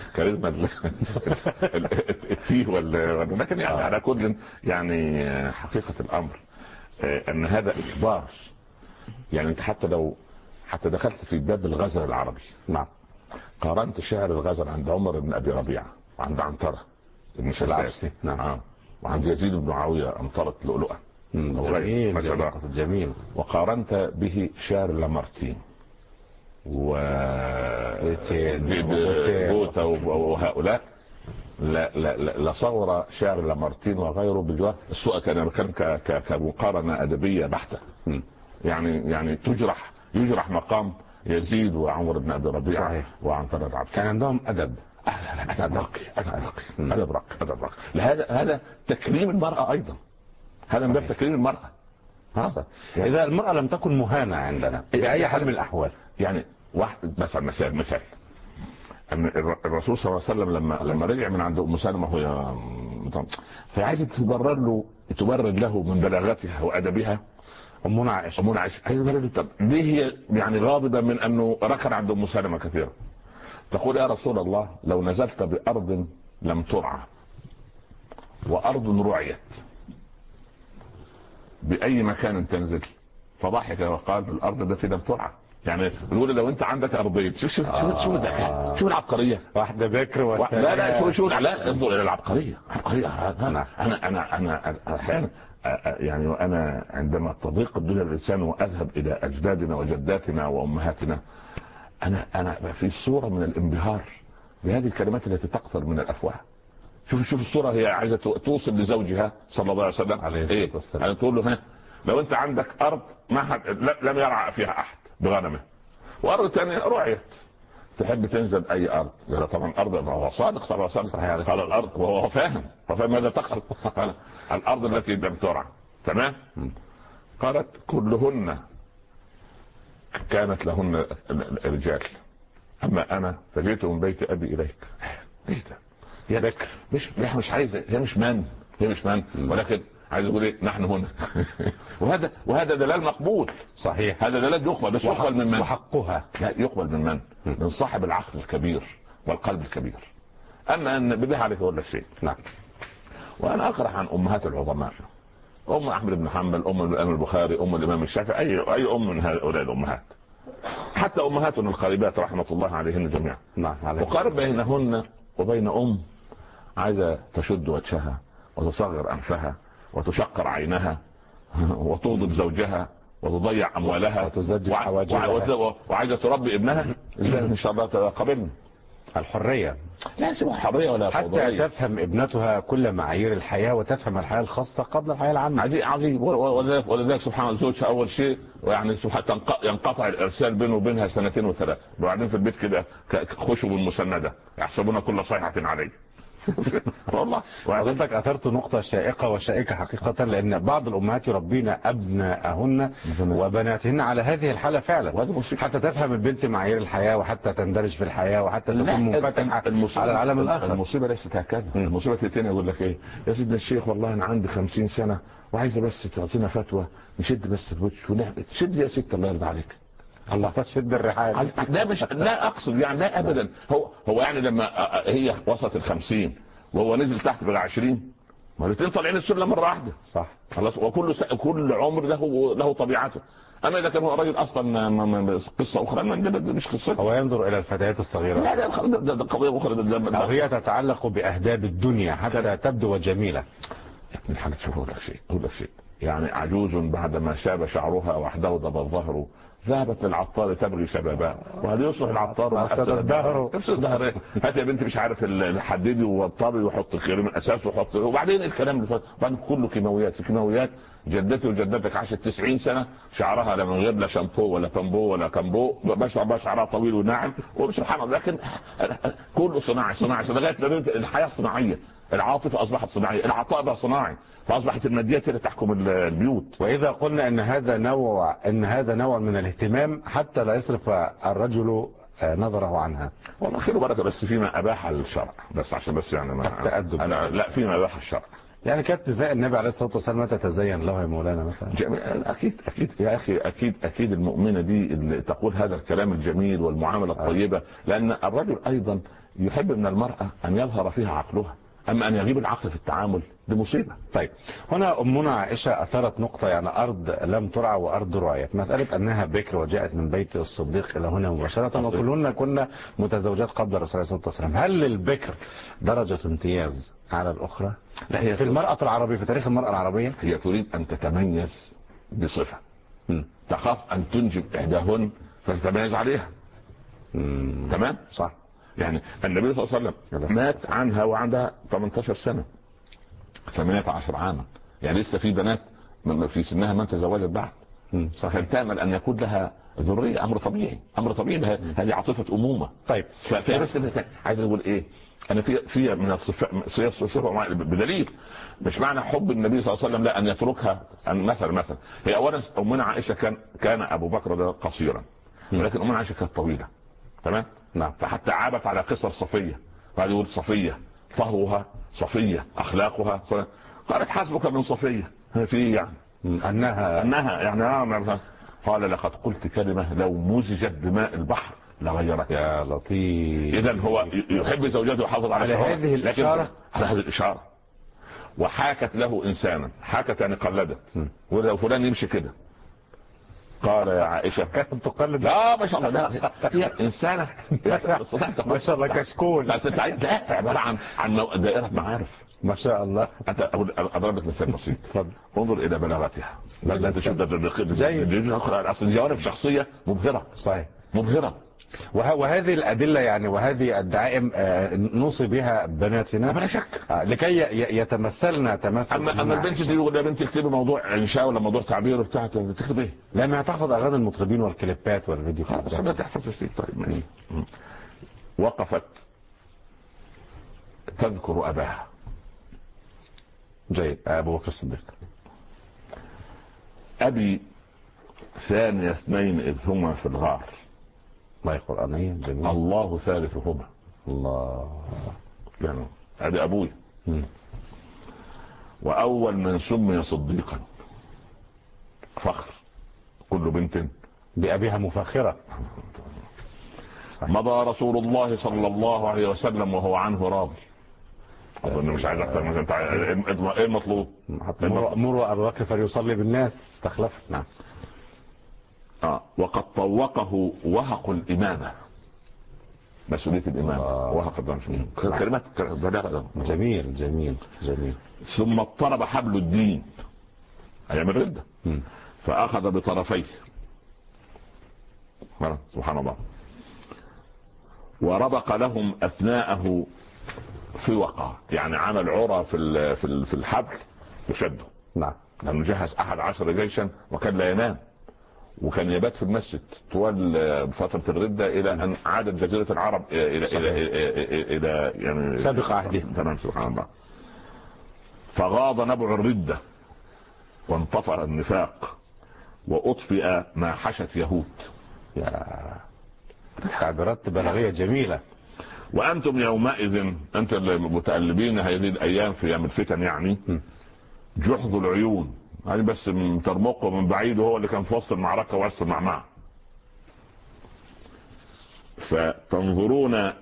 التيه لكن يعني على كل يعني حقيقة الامر ان هذا اكبار. يعني انت حتى دخلت في باب الغزل العربي، نعم، قارنت شعر الغزل عند عمر بن ابي ربيعه وعند عنتره بن شداد، نعم، وعند يزيد بن معاويه امطره لؤلؤه، جميل، وقارنت به شعر لامارتين و بوتا وهؤلاء، لا صور شعر لامارتين وغيره بجوار السوء. كان كمقارنه ادبيه بحته. يعني يجرح مقام يزيد وعمر بن ابي ربيعه وعنترة العبد. كان عندهم ادب راقي. هذا تكريم المراه ايضا، هذا من باب تكريم المراه. اذا المراه لم تكن مهانه عندنا باي حال من الاحوال، يعني واحد مثال ان الرسول صلى الله عليه وسلم لما رجع من عند ام سلمة وهي فعايزه تبرر له من بلاغتها وادبها أمنا عائشة ليه هي يعني غاضبة من أنه ركن عند أم سلمة كثيرا. تقول يا رسول الله لو نزلت بأرض لم ترعى وأرض رعيت بأي مكان تنزل؟ فضحك وقال الأرض التي لم ترعى. يعني بنقول لو أنت عندك أرضين، شوف العبقرية. واحدة بكر لا انظر إلى العبقرية. أنا أحيانا يعني وانا عندما تضيق الدنيا الانسان واذهب الى اجدادنا وجداتنا وامهاتنا، انا في صوره من الانبهار بهذه الكلمات التي تقطر من الافواه. شوف الصوره، هي عايزه توصل لزوجها صلى الله عليه وسلم ايه يعني تقول له لو انت عندك ارض ما حد لم يرعى فيها احد بغنمه، وارض ثانيه رعيت، تحب تنزل اي ارض؟ قال طبعا ارض. وهو صادق صلى الله عليه وسلم قال الارض، وهو فاهم ماذا تقصد. الارض التي لم ترعى. تمام. قالت كلهن كانت لهن رجال، اما انا فجئت من بيت ابي اليك. ايه ده يا بكر؟ مش عايزه، هي مش من ولكن عايز اقول ايه؟ نحن هنا. وهذا دلال مقبول. صحيح، هذا دلال يقبل، بس يقبل من من؟ وحقها لا يقبل من من صاحب العقل الكبير والقلب الكبير. اما ان بالله عليك اقول لك شيء. نعم. وانا اقرا عن امهات العظماء، ام احمد بن حنبل، ام الامام البخاري، ام الامام الشافعي، اي ام من هؤلاء الامهات، حتى امهاتنا الخاربات رحمه الله عليهن جميعا. نعم. وقارب بينهن وبين عايزه تشد وجهها وتصغر انفها وتشقر عينها وتغضب زوجها وتضيع اموالها وتزجج حواجبها وعايزه تربي ابنها. ان شاء الله قبلنا الحريه. لا تبقى حريه ولا حتى فوضوية. تفهم ابنتها كل معايير الحياه وتفهم الحياه الخاصه قبل الحياه العامه. عظيم. ولذلك سبحان الله زوجها اول شيء يعني ينقطع الارسال بينه وبينها 2 و3 وبعدين في البيت كده خشب مسنده يحسبون كل صيحه عليه. والله حضرتك اثرت نقطه شائقه وشائكه حقيقه، لان بعض الامهات يربين ابنائهن وبناتهن على هذه الحاله فعلا، حتى تفهم البنت معايير الحياه وحتى تندرج في الحياه وحتى تكون منفتحه على العالم الاخر. المصيبه ليست هكذا. المصيبه الثانيه يقول لك ايه يا سيدنا الشيخ والله انا عندي 50 سنه وعايزه بس تعطينا فتوى نشد بس الوش ونعمل شد يا ست الله يرضى عليك. الله تشد الرحال. لا مش لا اقصد يعني لا ابدا. هو يعني لما هي وصلت ال50 وهو نزل تحت بقى 20 مرتين طالعين السلة مرة واحدة. صح خلاص. كل عمر له طبيعته. اما اذا كان هو راجل اصلا قصة اخرى مش قصة. هو ينظر الى الفتيات الصغيرة. لا ده قضية اخرى. او هي تتعلق باهداب الدنيا حتى تبدو جميلة. الحاجة شوف اقول لك شيء يعني عجوز بعدما شاب شعرها وحده ضب الظهر ذهبت للعطار تبغي شبابها وهل يصلح العطار افسد الدهر. افسد الدهر. هات يا بنتي مش عارف الحديدي ووطري وحط الكريم الاساس وحط وبعدين الكلام اللي بعد كله كيماويات. جدتي وجدتك عاشت 90 سنه شعرها لا من غير لا شامبو ولا بامبو ولا كامبو بشعر شعرها طويل وناعم وسبحان الله. لكن كله صناعي لغايه الحياه صناعيه. العاطفه اصبحت صناعيه. العطاء بقى صناعي فاصبحت الماديات اللي تحكم البيوت. واذا قلنا ان هذا نوع من الاهتمام حتى لا يصرف الرجل نظره عنها. والله خير وبركه بس فيما اباح الشرع بس عشان بس يعني التأدب. انا لا فيما اباح الشرع. يعني كانت زي النبي عليه الصلاه والسلام متى تزين له يا مولانا مثلا؟ اكيد يا اخي اكيد المؤمنه دي اللي تقول هذا الكلام الجميل والمعامله الطيبه لان الرجل ايضا يحب من المراه ان يظهر فيها عقلها. اما ان يغيب العقل في التعامل دي مصيبه. طيب هنا امنا عائشه اثرت نقطه يعني ارض لم ترعى وارض رعيت، مساله انها بكر وجاءت من بيت الصديق الى هنا مباشره وكلنا كنا متزوجات قبل الرسول صلى الله عليه وسلم. هل للبكر درجه امتياز على الاخرى؟ لا هي في المراه العربيه في تاريخ المراه العربيه هي تريد ان تتميز بصفه تخاف ان تنجب احداهن فتتميز عليها. تمام صح. يعني النبي صلى الله عليه وسلم مات عنها وعندها 18 سنة 18 عاما. يعني لسه في بنات في سنها ما تزوجت بعد. فكان تأمل أن يكون لها ذرية. أمر طبيعي هذه عاطفة أمومة. طيب فهي بس عايز أقول إيه أنا في من الصفة بدليل مش معنى حب النبي صلى الله عليه وسلم لا أن يتركها. أن مثلا هي أولا أمنا عائشة كان أبو بكر ده قصيرا ولكن أمنا عائشة كانت طويلة. تمام. نعم. فحتى عابت على قصر صفية قال يقول صفية طهرها صفية أخلاقها قالت حسبك من صفية في يعني أنها يعني قال لقد قلت كلمة لو مزجت بماء البحر لغيرت. يا لطيف. إذن هو يحب زوجته ويحافظ على هذه الإشارة على هذه الإشارة. وحاكت له إنسانا حاكت يعني قلدت ولو فلان يمشي كده قال يا عائشة كانت تقلد. لا ما شاء الله لا هي إنسانة ما شاء الله كشكول. لا عبارة عن دائرة معارف ما شاء الله. أنت أضرب لك مثال بسيط. انظر إلى بلاغتها. لا تشد أصل جوانب شخصية مبهرة. صحيح مبهرة. وهذه الأدلة يعني وهذه الدعائم نوصي بها بناتنا بلا شك لكي يتمثلنا تمثل. أما البنت دي ولا بنت تكتب موضوع إنشاء ولا موضوع تعبير بتاعها تكتب إيه؟ لا ما هتحفظ أغاني المطربين والكليبات والفيديو. بس ما تحفظ شيء. طيب وقفت تذكر أباها. جيد. أبو بكر الصديق. أبي ثاني اثنين إذ هما في الغار. الله قرآنية جميل. الله ثالثهما. الله يعني هذا أبوي. وأول من سمي صديقا فخر كل بنت بأبيها مفاخرة. مضى رسول الله صلى الله عليه وسلم وهو عنه راضي. أظن مش عايز أكثر من إيه المطلوب؟ مروا أبو بكر فليصلي بالناس استخلف. نعم. وقد طوقه وهق الإمامة مسؤولية الإمامة وهق كلمات بلاغة. جميل. ثم اضطرب حبل الدين أيام الردة فأخذ بطرفيه سبحان الله وربق لهم اثناءه في وقع، يعني عمل عرى في الحبل وشده. نعم. لانه جهز 11 جيشا وكان لا ينام، وكان يبات في المسجد طوال فترة الردة إلى أن عادت جزيرة العرب إلى يعني سابق عهدهم. تمام. سبحان الله. فغاض نبع الردة وانطفأ النفاق وأطفئ ما حشت يهود. يا تعبيرات بلاغية جميلة. وأنتم يومئذ، أنت المتألبين هذه الأيام في أيام الفتن يعني جحظ العيون، يعني بس ترمقه من بعيد، وهو اللي كان في وسط المعركة وسط المعمعة. فتنظرون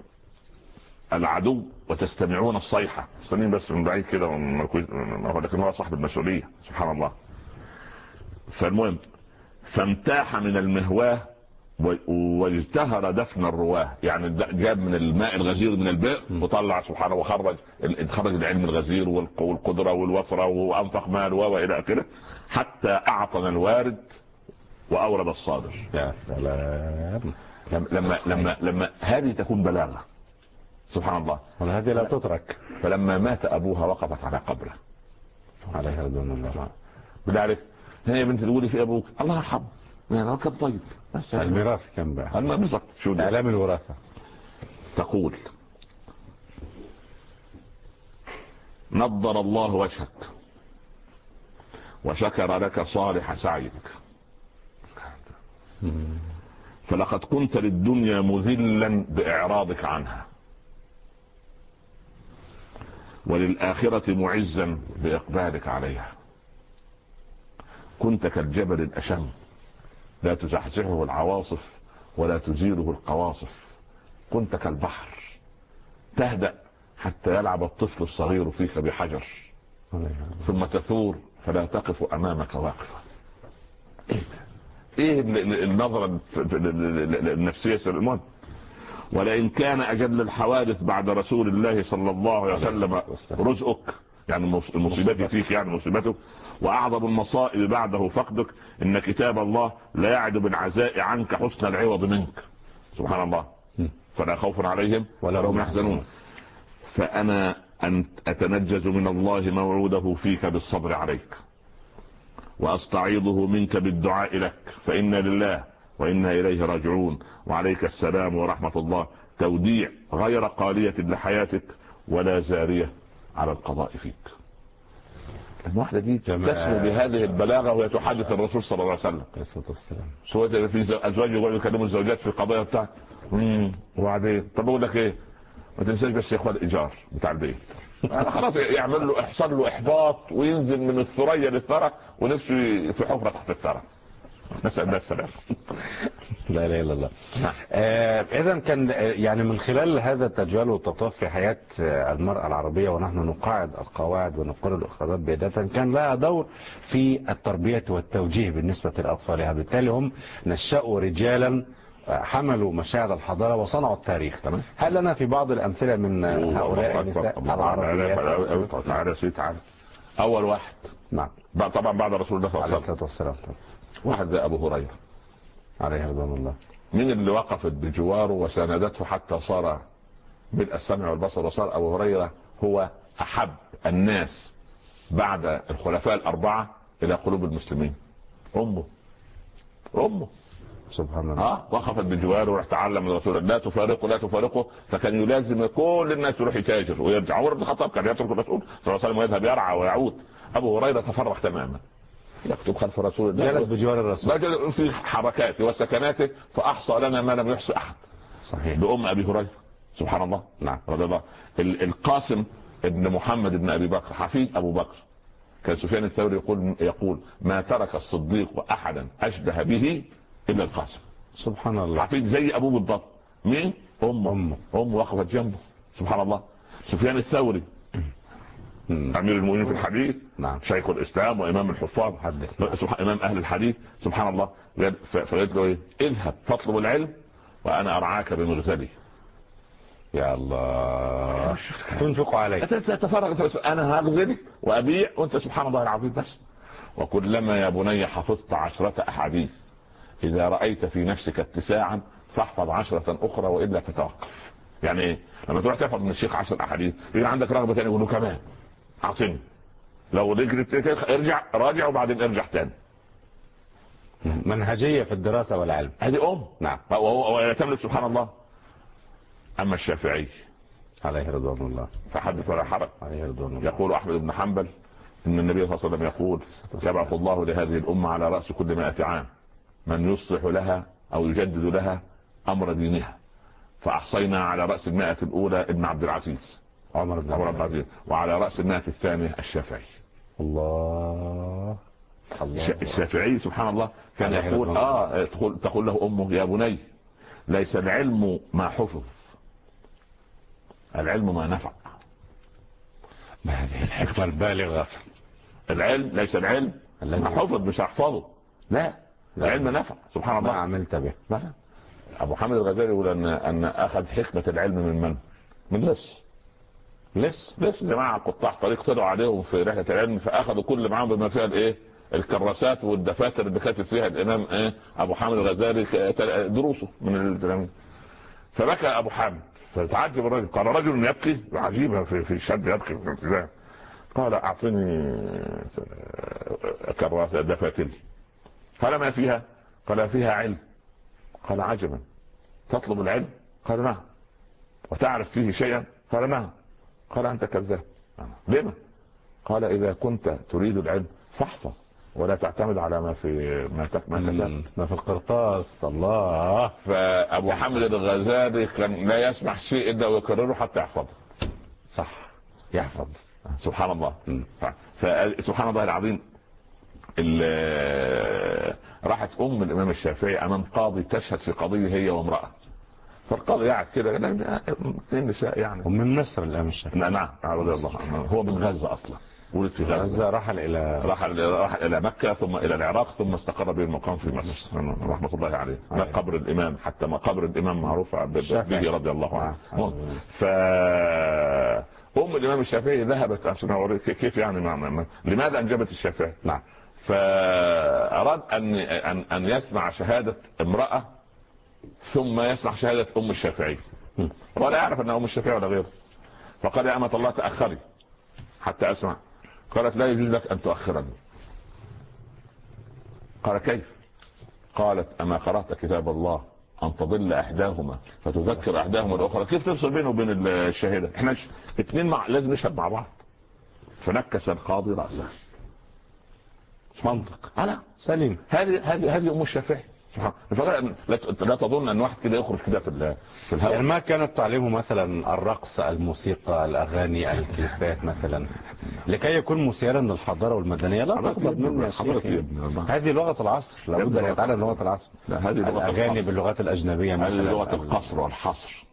العدو وتستمعون الصيحة، استنين بس من بعيد كده، لكن هو صاحب المسؤولية سبحان الله. فالمهم فامتاح من المهواه واجتهر دفن الرواه، يعني جاب من الماء الغزير من البئر وطلع سبحانه، وخرج العلم الغزير والقدرة والوفرة وانفق مال والى اخره، حتى اعطنا الوارد واورد الصادر. يا سلام. لما هذه تكون بلاغة سبحان الله، وهذه لا تترك. فلما مات ابوها وقفت على قبره عليها رضوان الله. بالله عليك، هي يا بنت تقولي في ابوك الله يرحمه يعني كان طيب، الميراث كان بقى بالضبط. شو اعلام الوراثة. تقول نضر الله وجهك وشكر لك صالح سعيك، فلقد كنت للدنيا مذلا بإعراضك عنها، وللآخرة معزا بإقبالك عليها. كنت كالجبل الأشم لا تزحزحه العواصف ولا تزيله القواصف. كنت كالبحر تهدأ حتى يلعب الطفل الصغير فيك بحجر، ثم تثور فلا تقف أمامك واقفا. ايه النظرة النفسية المهم. ولئن كان أجل الحوادث بعد رسول الله صلى الله عليه وسلم رزقك، يعني المصيبة فيك يعني مصيبتك، وأعظم المصائب بعده فقدك، إن كتاب الله لا يعد بالعزاء عنك حسن العوض منك سبحان الله. فلا خوف عليهم ولا هم يحزنون. فأنا أن أتنجز من الله موعوده فيك بالصبر عليك، وأستعيضه منك بالدعاء لك، فإنا لله وإنا إليه راجعون، وعليك السلام ورحمة الله. توديع غير قالية لحياتك ولا زارية على القضاء فيك. الواحدة دي تسمو بهذه البلاغة وهي تحدث الرسول صلى الله عليه وسلم عليه الصلاة والسلام. سواء في أزواج يقولوا يكلموا الزوجات في القضايا بتاعت وبعدين طب أقول لك إيه، ما تنساش بس يا إخوان الإيجار بتاع البيت. خلاص يعمل له يحصل له إحباط وينزل من الثريا للثرى ونفسه في حفرة تحت الثرى. نسأل الله السلام. لا اله الا الله. اذا كان يعني من خلال هذا التجوال والتطوف في حياة المرأة العربية، ونحن نقاعد القواعد ونقر الأخرى بداية، كان لها دور في التربية والتوجيه بالنسبة لأطفالها. بالتالي هم نشأوا رجالا حملوا مشاعر الحضارة وصنعوا التاريخ. هل لنا في بعض الأمثلة من هؤلاء النساء العربيات؟ تعالى سيدي تعالى. أول واحد نعم طبعا بعد رسول الله صلى الله عليه وسلم واحد زي أبو هريرة عليه رضوان الله. من اللي وقفت بجواره وساندته حتى صار بدء السمع والبصر، وصار أبو هريرة هو أحب الناس بعد الخلفاء الأربعة إلى قلوب المسلمين. أمه سبحان الله وقفت بجواره وراح تعلم من رسول الله لا تفارقه، فكان يلازم كل الناس يروح يتاجر ويرجع. عمر بن الخطاب كان يترك الرسول صلى الله عليه وسلم ويذهب يرعى ويعود. أبو هريرة تفرغ تماما، يكتب خلف رسول الله، جلس بجوار الرسول في حركاته وسكناته، فأحصى لنا ما لم يحصي أحد. صحيح. بأم أبي هريرة سبحان الله. نعم رضي الله. القاسم ابن محمد ابن أبي بكر حفيد أبو بكر، كان سفيان الثوري يقول ما ترك الصديق أحدا أشبه به إلا القاسم. سبحان الله. حفيد زي أبوه بالضبط. مين؟ أمه وقفت جنبه سبحان الله. سفيان الثوري أمير المؤمنين في الحديث، نعم. شيخ الإسلام وإمام الحفاظ، إمام أهل الحديث سبحان الله. فقالت له إيه؟ اذهب فاطلب العلم وأنا أرعاك بمغزلي. يا الله تنفق علي، تفرغ أنا هغزلك وأبيع وأنت سبحان الله العظيم بس. وكلما يا بني حفظت 10 أحاديث إذا رأيت في نفسك اتساعا فاحفظ 10 أخرى وإلا فتوقف. يعني إيه؟ لما تروح تحفظ من الشيخ 10 أحاديث يبقى عندك رغبة تاني، يقولوا كمان أعطني. لو رجعت ارجع راجع وبعدين ارجع تاني. منهجية في الدراسة والعلم، هذه نعم. وهو يعتمد سبحان الله. أما الشافعي عليه رضوان الله فحدث ولا حرج. عليه رضوان الله. يقول أحمد بن حنبل إن النبي صلى الله عليه وسلم يقول يبعث الله لهذه الأمة على رأس كل 100 عام من يصلح لها أو يجدد لها أمر دينها، فأحصينا على رأس 100 الأولى ابن عبد العزيز عمر بن عبد العزيز، وعلى رأس 100 الثانية الشافعي. الله. الشافعي سبحان الله كان يقول تقول له أمه يا بني ليس العلم ما حفظ، العلم ما نفع. ما هذه الحكمة البالغة. العلم ليس العلم ما حفظ مش هحفظه، لا العلم نفع سبحان الله. ما عملت به. أبو حامد الغزالي يقول أن أخذ حكمة العلم من لص جماعة قطاع طريق طلعوا عليهم في رحلة العلم، فأخذوا كل معهم بما فيها الكراسات والدفاتر اللي كاتب فيها الإمام أبو حامد الغزالي دروسه من العلم. فبكى أبو حامد فتعجب الرجل، قال رجل يبكي، عجيبة في شاب يبكي. قال أعطني كراسة دفاتر. قال ما فيها؟ قال فيها علم. قال عجبا، تطلب العلم؟ قال نعم. وتعرف فيه شيئا؟ قال نعم. قال أنت كذاب. لما؟ قال إذا كنت تريد العلم فاحفظ ولا تعتمد على ما في القرطاس. الله. فأبو حامد الغزالي كان لا يسمح شيء إلا ويكرره حتى يحفظ. صح، يحفظ. سبحان الله. فسبحان الله العظيم. راحت الإمام الشافعي أمام قاضي تشهد في قضية هي وامرأة، فالقاضي قاعد كده اثنين نساء يعني ومن مصر الإمام الشافعي. نعم رضي الله عنه. هو من غزة أصلا، ولد في غزة، رحل إلى مكة ثم إلى العراق ثم استقر به المقام في مصر رحمة الله عليه. ما قبر الإمام، حتى ما قبر الإمام معروف به رضي الله عنه. الإمام الشافعي ذهبت عشان أوريك كيف يعني لماذا أنجبت الشافعي. نعم. فأراد أن يسمع شهادة امرأة ثم يسمع شهادة الشافعي، ولا يعرف أنها الشافعي ولا غيره. فقال يا أمة الله تأخري حتى أسمع. قالت لا يجوز لك أن تؤخرني. قال كيف؟ قالت أما قرأت كتاب الله أن تضل إحداهما فتذكر إحداهما الأخرى؟ كيف تفصل بينه وبين الشهادة؟ احنا اثنين لازم نشهد مع بعض. فنكس القاضي رأسه. منطق على سليم. هذه الشافعي. لا تظن ان واحد كده يخرج كده في الهواء. يعني ما كانت تعلمه مثلا الرقص، الموسيقى، الاغاني، الكليبات مثلا لكي يكون مثيرا للحضاره والمدنيه؟ لا تغضب مني يا شيخ، هذه لغه العصر، لابد ان يتعلم لغه العصر. الاغاني باللغات الاجنبيه مثلا، هذه لغه القصر والحصر.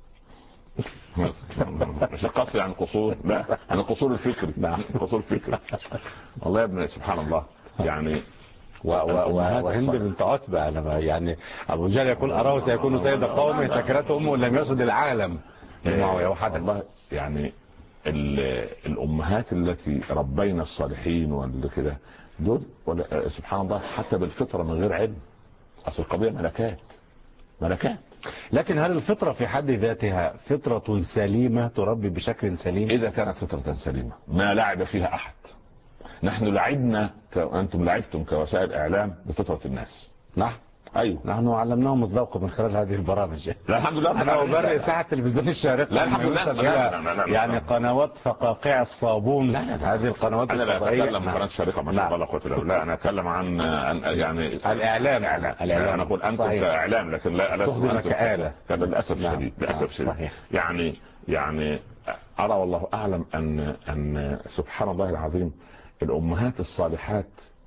مش القصر يعني قصور، لا يعني قصور الفكري. قصور الفكري. والله يا ابني سبحان الله. يعني وهند بنت عتبة يعني أبو جهل يقول أراه سيكون سيد قومه فكرته أمه لم يسد العالم معه وحدث. يعني الأمهات التي ربينا الصالحين وكذا دول سبحان الله حتى بالفطرة من غير علم. أصل القضية ملكات. لكن هل الفطرة في حد ذاتها فطرة سليمة تربي بشكل سليم؟ إذا كانت فطرة سليمة ما لعب فيها أحد. نحن لعبنا أنتم لعبتم كوسائل إعلام بفطرة الناس. نعم. أيوه. نحن علمناهم الذوق من خلال هذه البرامج. لا الحمد لله. أنا أبرئ ساحة التلفزيون الشارقة. لا الحمد لله. يعني قنوات فقاقيع الصابون. هذه القنوات أنا لا أتكلم عن قناة الشارقة ما شاء الله لا قوة إلا بالله. أنا أتكلم عن يعني الإعلام. أنا أقول أنتم كإعلام لكن لا استخدم كآلة. للأسف شديد. للأسف شديد. صحيح. يعني أرى والله أعلم أن سبحان الله العظيم الأمهات الصالحات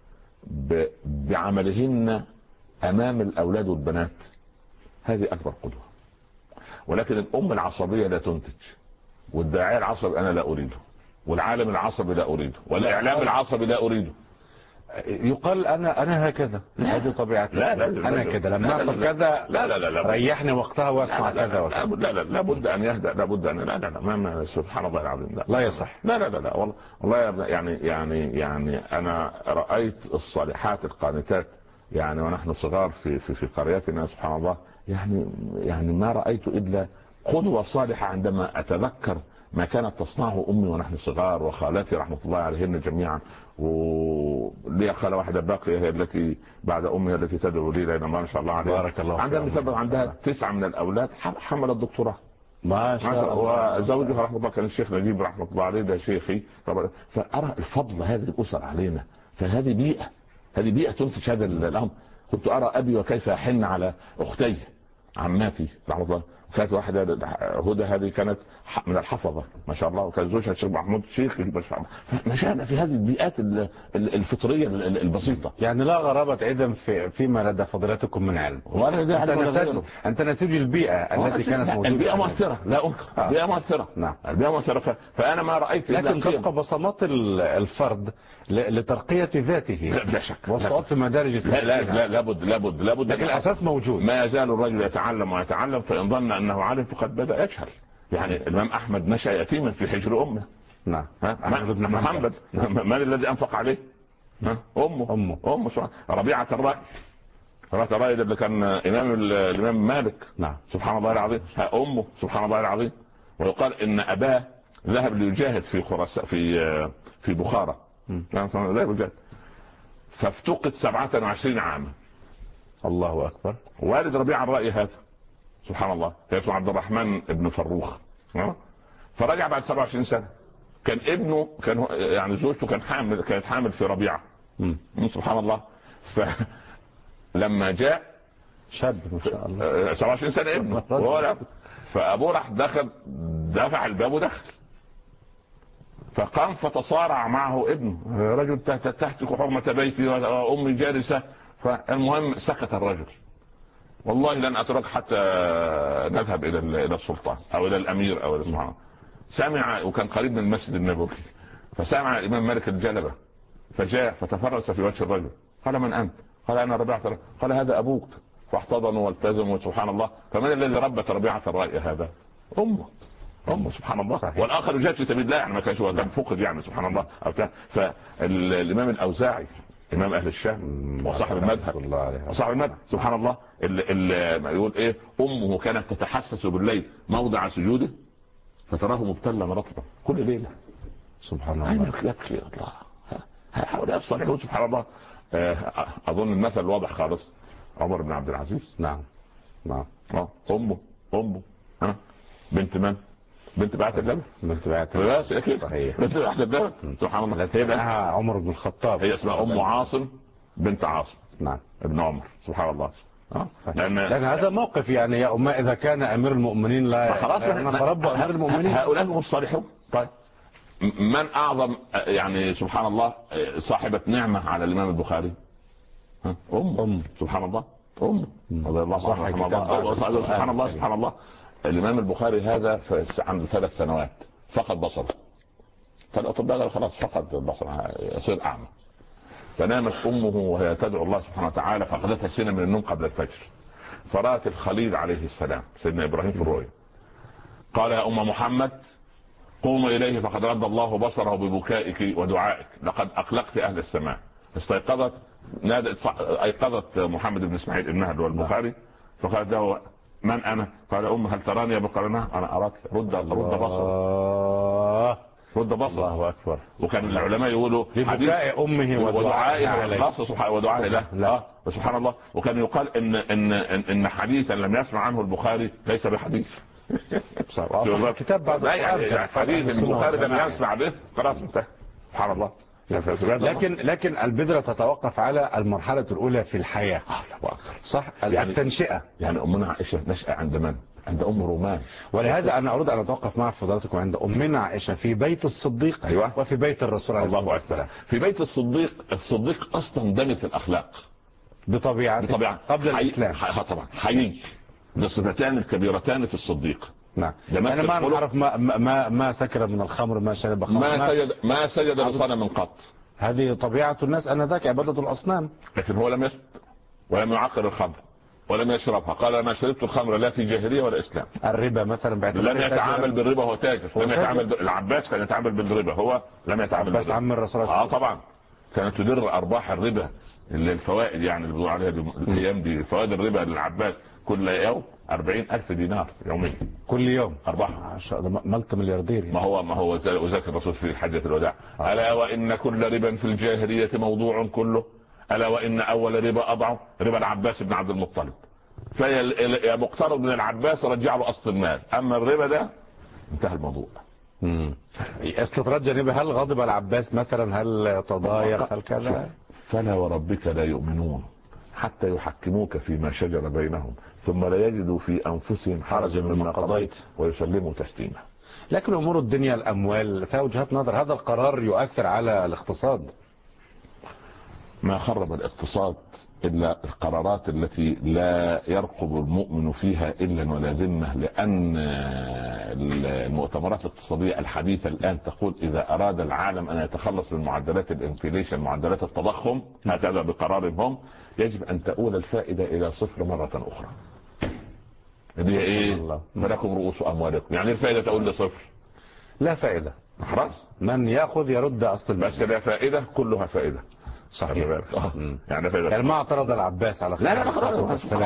بعملهن أمام الأولاد والبنات هذه أكبر قدوة. ولكن الأم العصبية لا تنتج، والداعية العصبي أنا لا أريده، والعالم العصبي لا أريده، والإعلام العصبي لا أريده. يقال أنا هكذا، هذه طبيعتي. لا أنا كذا لما أحصل كذا لا ريحني وقتها واسمع كذا وكذا. لابد أن يهدأ، لابد أن ما سبحان الله العظيم لا يصح. لا والله يعني أنا رأيت الصالحات القانتات يعني ونحن صغار في قريتنا سبحان الله يعني ما رأيت إلا قدوة صالحة عندما أتذكر ما كانت تصنعه أمي ونحن صغار، وخالاتي رحمة الله عليهن جميعا. ولي خالة واحدة باقية هي التي بعد أمي التي تدعو لي، لأن ما شاء الله عليها بارك الله عندها 9 من الأولاد حمل الدكتوراه ما شاء الله. وزوجها رحمه الله كان الشيخ نجيب رحمه الله عليه، ده شيخي. فأرى الفضل هذه الأسر علينا، فهذه بيئة تنتج هذا الأمر. كنت أرى أبي وكيف يحن على أختي عماتي رحمه الله. كانت واحدة هدى، هذه كانت من الحفظة ما شاء الله، وكان زوجها الشيخ محمود شيخ ما شاء الله. فنشأنا في هذه البيئات الفطرية البسيطة. يعني لا غرابة إذن فيما لدى فضيلتكم من علم. أنت نسيج البيئة التي كانت موجودة. البيئة مؤثرة لا أنكر. البيئة مؤثرة. نعم. البيئة مؤثرة. فأنا ما رأيت لكن تبقى بصمات الفرد لترقية ذاته. لا شك. والصعود في مدارج السلوك. لا لابد. لكن الأساس موجود. ما يزال الرجل يتعلم ويتعلم، فإن ظن أنه عالم فقد بدأ يجهل. يعني الإمام أحمد نشأ يتيما في حجر أمه. نعم. أحمد بن محمد من الذي أنفق عليه؟ أمه. ربيعة الرأي اللي كان الإمام مالك. نعم. سبحان الله العظيم. أمه سبحان الله العظيم. ويقال إن أباه ذهب ليجاهد في خراسان في بخارى. فافتقد 27 عاما. الله أكبر. والد ربيعة الرأي هذا سبحان الله اسمه عبد الرحمن ابن فروخ. فرجع بعد 27 سنة. كان ابنه يعني زوجته كانت حامل في ربيعة. سبحان الله. فلما جاء شاب ما شاء الله 27 سنة ابنه فأبوه راح دفع الباب ودخل، فقام فتصارع معه ابنه، رجل تهتك حرمة بيتي وأمي جالسة. فالمهم سكت الرجل. والله لن أترك حتى نذهب إلى السلطان أو إلى الأمير أو إلى سبحانه. سمع، وكان قريب من المسجد النبوي، فسمع الإمام مالك الجلبة فجاء فتفرس في وجه الرجل. قال من أنت؟ قال أنا ربيعة. قال هذا أبوك. فاحتضنوا والتزموا سبحان الله. فمن الذي ربت ربيعة الرأي هذا؟ أمه سبحان الله. صحيح. والآخر جاء في سبيل الله، يعني ما كانش هو كان فقد يعني سبحان الله. فالإمام الأوزاعي إمام أهل الشام وصاحب المذهب سبحان الله اللي يقول إيه، أمه كانت تتحسس بالليل موضع سجوده فتراه مبتلا رطبا كل ليلة. سبحان الله. يبكي الله. هؤلاء الصالحون سبحان الله. أظن المثل واضح خالص. عمر بن عبد العزيز. نعم. أمه بنت من؟ بنت بعت اللبن. بنت بعت اللبن. صحيح. بنت بعت اللبن سبحان الله. هي اسمها عمر بن الخطاب. هي اسمها أم عاصم بنت عاصم. نعم. ابن عمر سبحان الله. لأن هذا موقف يعني يا أمة إذا كان أمير المؤمنين لا خلاص رب أمير المؤمنين. هؤلاء هم الصالحون. طيب من أعظم يعني سبحان الله صاحبة نعمة على الإمام البخاري؟ سبحان الله. رضي الله عنه. سبحان الله. الإمام البخاري هذا عنده 3 سنوات فقد بصره. فالأطباء قالوا خلاص فقد البصر يصير أعمى. فنامت أمه وهي تدعو الله سبحانه وتعالى، فأخذتها سنة من النوم قبل الفجر، فرأت الخليل عليه السلام سيدنا إبراهيم في الرؤيا. قال يا أم محمد قوم إليه فقد رد الله بصره ببكائك ودعائك، لقد أقلقت أهل السماء. استيقظت أيقظت محمد بن إسماعيل ابنها اللي هو البخاري، فقالت له من أنا؟ قال أم هل تراني يا بقرنا؟ أنا أراك. رد بصر. الله أكبر. وكان العلماء يقولوا ببكاء أمه ودعائه له. سبحان الله. وكان يقال إن حديثا لم يسمع عنه البخاري ليس بحديث. كتاب بعد حديث البخاري لم يسمع به خلاص انتهى. سبحان الله. لكن البذرة تتوقف على المرحلة الأولى في الحياة. صح. يعني التنشئة. يعني أمنا عائشة نشأة عند من؟ عند أم رومان. ولهذا أنا أريد أن أتوقف مع فضلاتكم عند أمنا عائشة في بيت الصديق. أيوة. وفي بيت الرسول عليه الصلاة والسلام. في بيت الصديق أصلا دمت الأخلاق بطبيعة قبل الإسلام. طبعا حيي. الصفتان الكبيرتان في الصديق. نعم. أنا ما نعرف ما سكر من الخمر، ما شرب خمر، ما سجد لصنم قط. هذه طبيعة الناس أنذاك، عبادة الأصنام. لكن هو لم يسجد ولم يعقر الخمر ولم يشربها. قال ما شربت الخمر لا في جاهلية ولا إسلام. الربا مثلا لم يتعامل بالربا، هو تاجر. لم يتعامل العباس كان يتعامل بالربا، هو لم يتعامل بالربا. بس عم الرسول طبعا كانت تدر أرباح الربا اللي الفوائد يعني اللي بيقولوا عليها الايام دي فوائد الربا للعباس كل يوم 40,000 دينار يوميا كل يوم أرباح. ملت ملياردير يعني. ما هو وذاك الرسول في حجة الوداع ألا وإن كل ربا في الجاهلية موضوع كله، ألا وإن أول ربا أضعه ربا العباس بن عبد المطلب، فيا مقترض من العباس رجع له أصل المال، أما الربا ده انتهى الموضوع. استطراد جانبي، هل غضب العباس مثلا؟ هل تضايق؟ هل كذا؟ فلا وربك لا يؤمنون حتى يحكموك فيما شجر بينهم ثم لا يجدوا في أنفسهم حرجا مما قضيت ويسلموا تسليما. لكن أمور الدنيا الأموال فيها وجهات نظر، هذا القرار يؤثر على الاقتصاد. ما خرب الاقتصاد إلا القرارات التي لا يرقب المؤمن فيها إلا ولا ذمة، لأن المؤتمرات الاقتصادية الحديثة الآن تقول إذا أراد العالم أن يتخلص من معدلات الانفليشن، معدلات التضخم، هكذا بقرارهم يجب أن تؤول الفائدة إلى صفر مرة أخرى. دي إيه؟ فلكم رؤوس أموالكم، يعني الفائدة تؤول لصفر، لا فائدة، خلاص من يأخذ يرد أصل بس لا فائدة، كلها فائدة. صحيح. يعني ما اعترض العباس على لا خلاص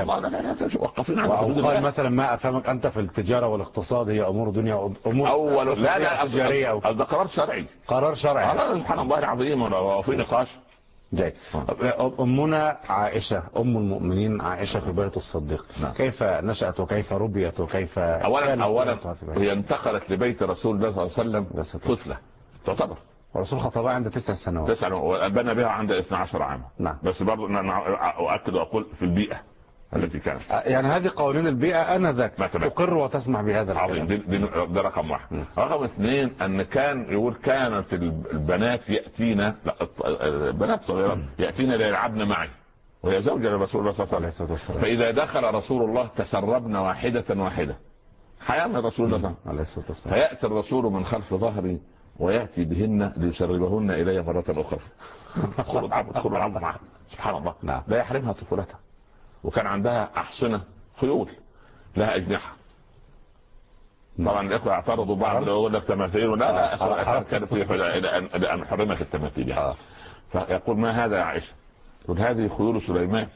وقال مثلا ما افهمك انت في التجاره والاقتصاد، هي امور دنيا امور اول لا تجاريه ده قرار شرعي. قرار شرعي سبحان الله العظيم، وفي نقاش. جاي. امنا عائشه ام المؤمنين عائشه في بيت الصديق، كيف نشأت وكيف ربيت وكيف اولا هي انتقلت لبيت رسول الله صلى الله عليه وسلم طفله تعتبر، والرسول خطبها عند 9 سنوات وبنى بها عند 12 عاما. نعم. بس برضه اؤكد واقول في البيئه التي كانت، يعني هذه قوانين البيئه انذاك تقر وتسمع بهذا العظيم. ده رقم واحد. رقم اثنين ان كان يقول كانت البنات ياتينا، البنات صغيرات ياتينا ليلعبن معي، وهي زوجة لرسول الله صلى الله عليه وسلم. فاذا دخل رسول الله تسربن واحده حياة من رسول الله عليه الصلاه والسلام، فياتي الرسول من خلف ظهري ويأتي بهن ليسربهن إلي مرة أخرى. ادخلوا العبد معها. سبحان الله. لا يحرمها طفولتها. وكان عندها أحصنة خيول لها أجنحة. طبعا الإخوة اعترضوا بعض يقول لك تماثيل، لا كان في إلى أن حرمت التماثيل يعني. فيقول ما هذا يا عائشة؟ يقول هذه خيول سليمان.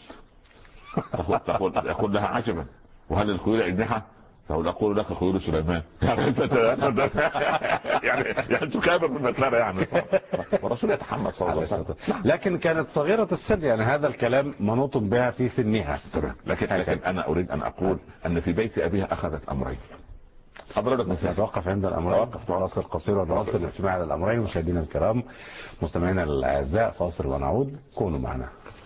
تقول لها عجبا، وهل الخيول أجنحة؟ أقول لك خيول سليمان. يعني تكابر في المسألة يعني. والرسول يتحمل صلى الله عليه وسلم. لكن كانت صغيرة السن، يعني هذا الكلام منوط بها في سنها. لكن أنا أريد أن أقول أن في بيت أبيها أخذت أمرين. حضرتك نتوقف عند الأمرين، فاصل قصير ونواصل الاستماع للأمرين. مشاهدينا الكرام مستمعينا الأعزاء، فاصل ونعود، كونوا معنا.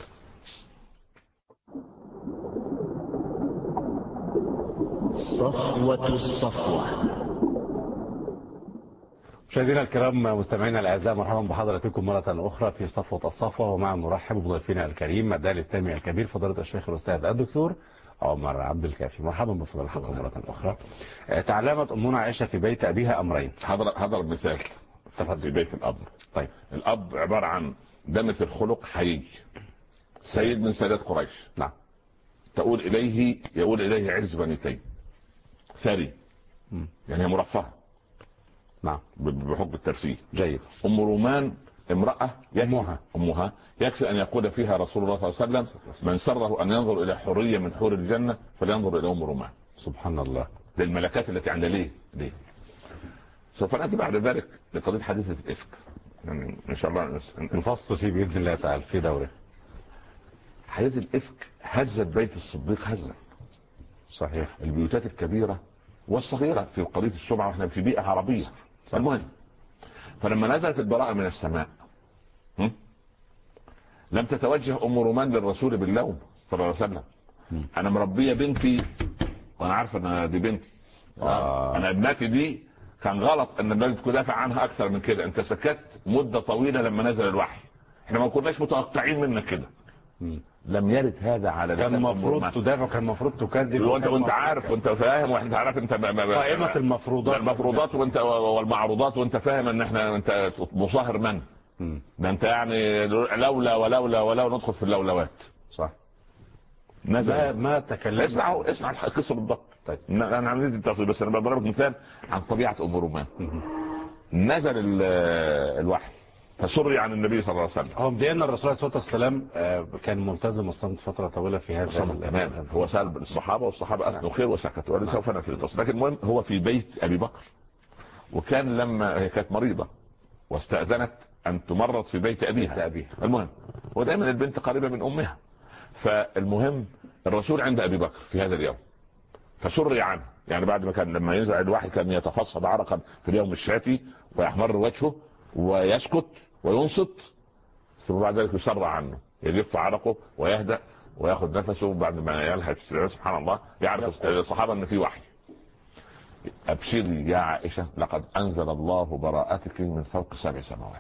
صفوة الصفوة. مشاهدينا الكرام مستمعينا الاعزاء، مرحبا بحضراتكم مره اخرى في صفوه الصفوه، ومع نرحب بضيفنا الكريم الداعي الاسلامي الكبير فضيله الشيخ الاستاذ الدكتور عمر عبد الكافي. مرحبا بفضيلتكم مره اخرى. تعلمت امنا عائشه في بيت ابيها امرين. هضرب مثال في بيت الاب. طيب. الاب عباره عن دمث الخلق حيي، سيد من سادات قريش. نعم. يقول اليه عز بنيتين، ثري، يعني مرفهه. نعم. بحكم الترفيه. جيد. ام رومان امراه امها يكفي ان يقول فيها رسول الله صلى الله عليه وسلم من سره ان ينظر الى حوريه من حور الجنه فلينظر الى ام رومان. سبحان الله. للملكات التي عند ليه سوف ناتي بعد ذلك لقضيه حديثه الافك، يعني ان شاء الله نفصل فيه باذن الله تعالى في دوره. حديث الافك هزت بيت الصديق هزه. صحيح. البيوتات الكبيره والصغيره في قضيه السمعه، واحنا في بيئه عربيه. المهم، فلما نزلت البراءه من السماء لم تتوجه ام رومان للرسول باللوم صلى الله عليه وسلم. انا مربيه بنتي وانا عارفه ان دي بنتي. انا ابنتي دي كان غلط ان النبي تدافع عنها اكثر من كده، انت سكت مده طويله لما نزل الوحي، احنا ما كناش متوقعين منك كده. لم يرد هذا على كان المفروض تدافع، كان المفروض تكذب، وانت عارف وانت فاهم وانت عارف انت قائمه المفروضات وانت والمعروضات، وانت فاهم ان انت مصاهر من ده، انت يعني لولا ندخل في اللولوات. صح. ما تكلم. اسمع القصه بالضبط. طيب انا عملت التفصيل، بس انا بضرب مثال عن طبيعه ام رومان. نزل الوحي فسري عن النبي صلى الله عليه وسلم. هو مبدئيا الرسول عليه الصلاه والسلام كان ملتزم الصمت فتره طويله في هذا تمام. هو سال الصحابه والصحابه اثنوا خير وسكتوا ولا سوف نفي التصل. لكن المهم هو في بيت ابي بكر، وكان لما هي كانت مريضه واستاذنت ان تمرض في بيت ابيها. المهم هو دائما البنت قريبه من امها. فالمهم الرسول عند ابي بكر في هذا اليوم فسري عنه، يعني بعد ما كان لما ينزع الواحد كان يتفصد عرقا في اليوم الشاتي ويحمر وجهه ويسكت وينصت، ثم بعد ذلك يسرع عنه، يجف عرقه ويهدأ وياخذ نفسه بعد ما يلهج. سبحان الله، يعرف الصحابه ان في وحي. ابشري يا عائشه لقد انزل الله براءتك من فوق 7 سماوات.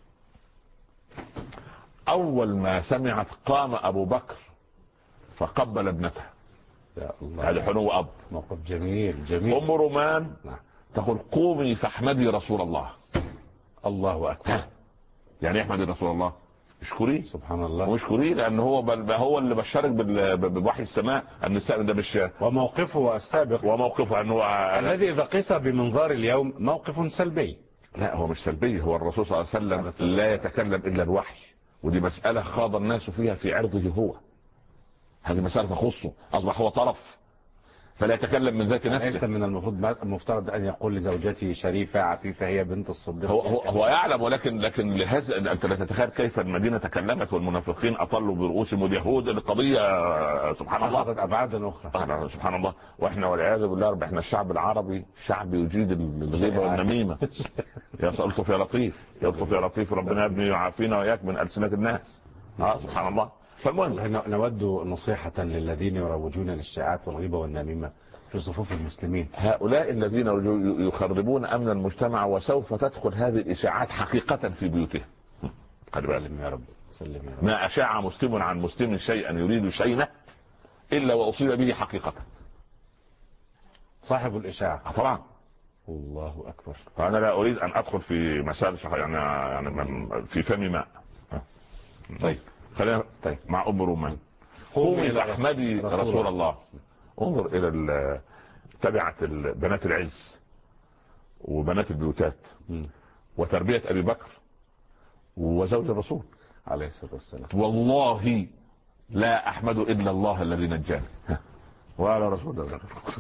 اول ما سمعت قام ابو بكر فقبل ابنته. يا الله، هذا حنو اب، موقف جميل جميل. ام رومان تقول قومي فاحمدي رسول الله. الله اكبر. يعني احمدي رسول الله، اشكريه. سبحان الله. واشكريه لان هو اللي بشرك بوحي السماء النساء ده مش. وموقفه السابق وموقفه انه الذي اذا قيس بمنظار اليوم موقف سلبي. لا هو مش سلبي، هو الرسول صلى الله عليه وسلم لا يتكلم الا الوحي، ودي مساله خاض الناس فيها في عرضه هو. هذه مساله تخصه، اصبح هو طرف فلا يتكلم من ذات نفسه. ليس من المفترض ان يقول لزوجتي شريفه عفيفه هي بنت الصديق. هو يعلم، ولكن لهذا انت لا تتخيل كيف المدينه تكلمت والمنافقين اطلوا برؤوسهم واليهود. القضيه سبحان الله اخذت ابعادا اخرى. سبحان الله. واحنا والعياذ بالله احنا الشعب العربي شعب يجيد الغيبه والنميمه. يا الطف يا لطيف، يا الطف يا لطيف، ربنا يبني يعافينا واياك من السنه الناس. سبحان الله. فالمهم نود نصيحة للذين يروجون للشائعات والغيبة والنميمة في صفوف المسلمين. هؤلاء الذين يخربون أمن المجتمع، وسوف تدخل هذه الإشاعات حقيقة في بيوتهم. سلم يا رب، سلم يا رب. ما أشاع مسلم عن مسلم شيئا يريد شيئا إلا وأصيب به حقيقة. صاحب الإشاعة طبعا. الله أكبر. فأنا لا أريد أن أدخل في مسائل يعني في فم ماء. طيب خلينا مع ام رومان. قومي فاحمدي رسول الله. انظر الى تبعت بنات العز وبنات البيوتات وتربيه ابي بكر وزوج الرسول عليه الصلاه والسلام. والله لا احمد الا الله الذي نجاني وعلى رسول الله.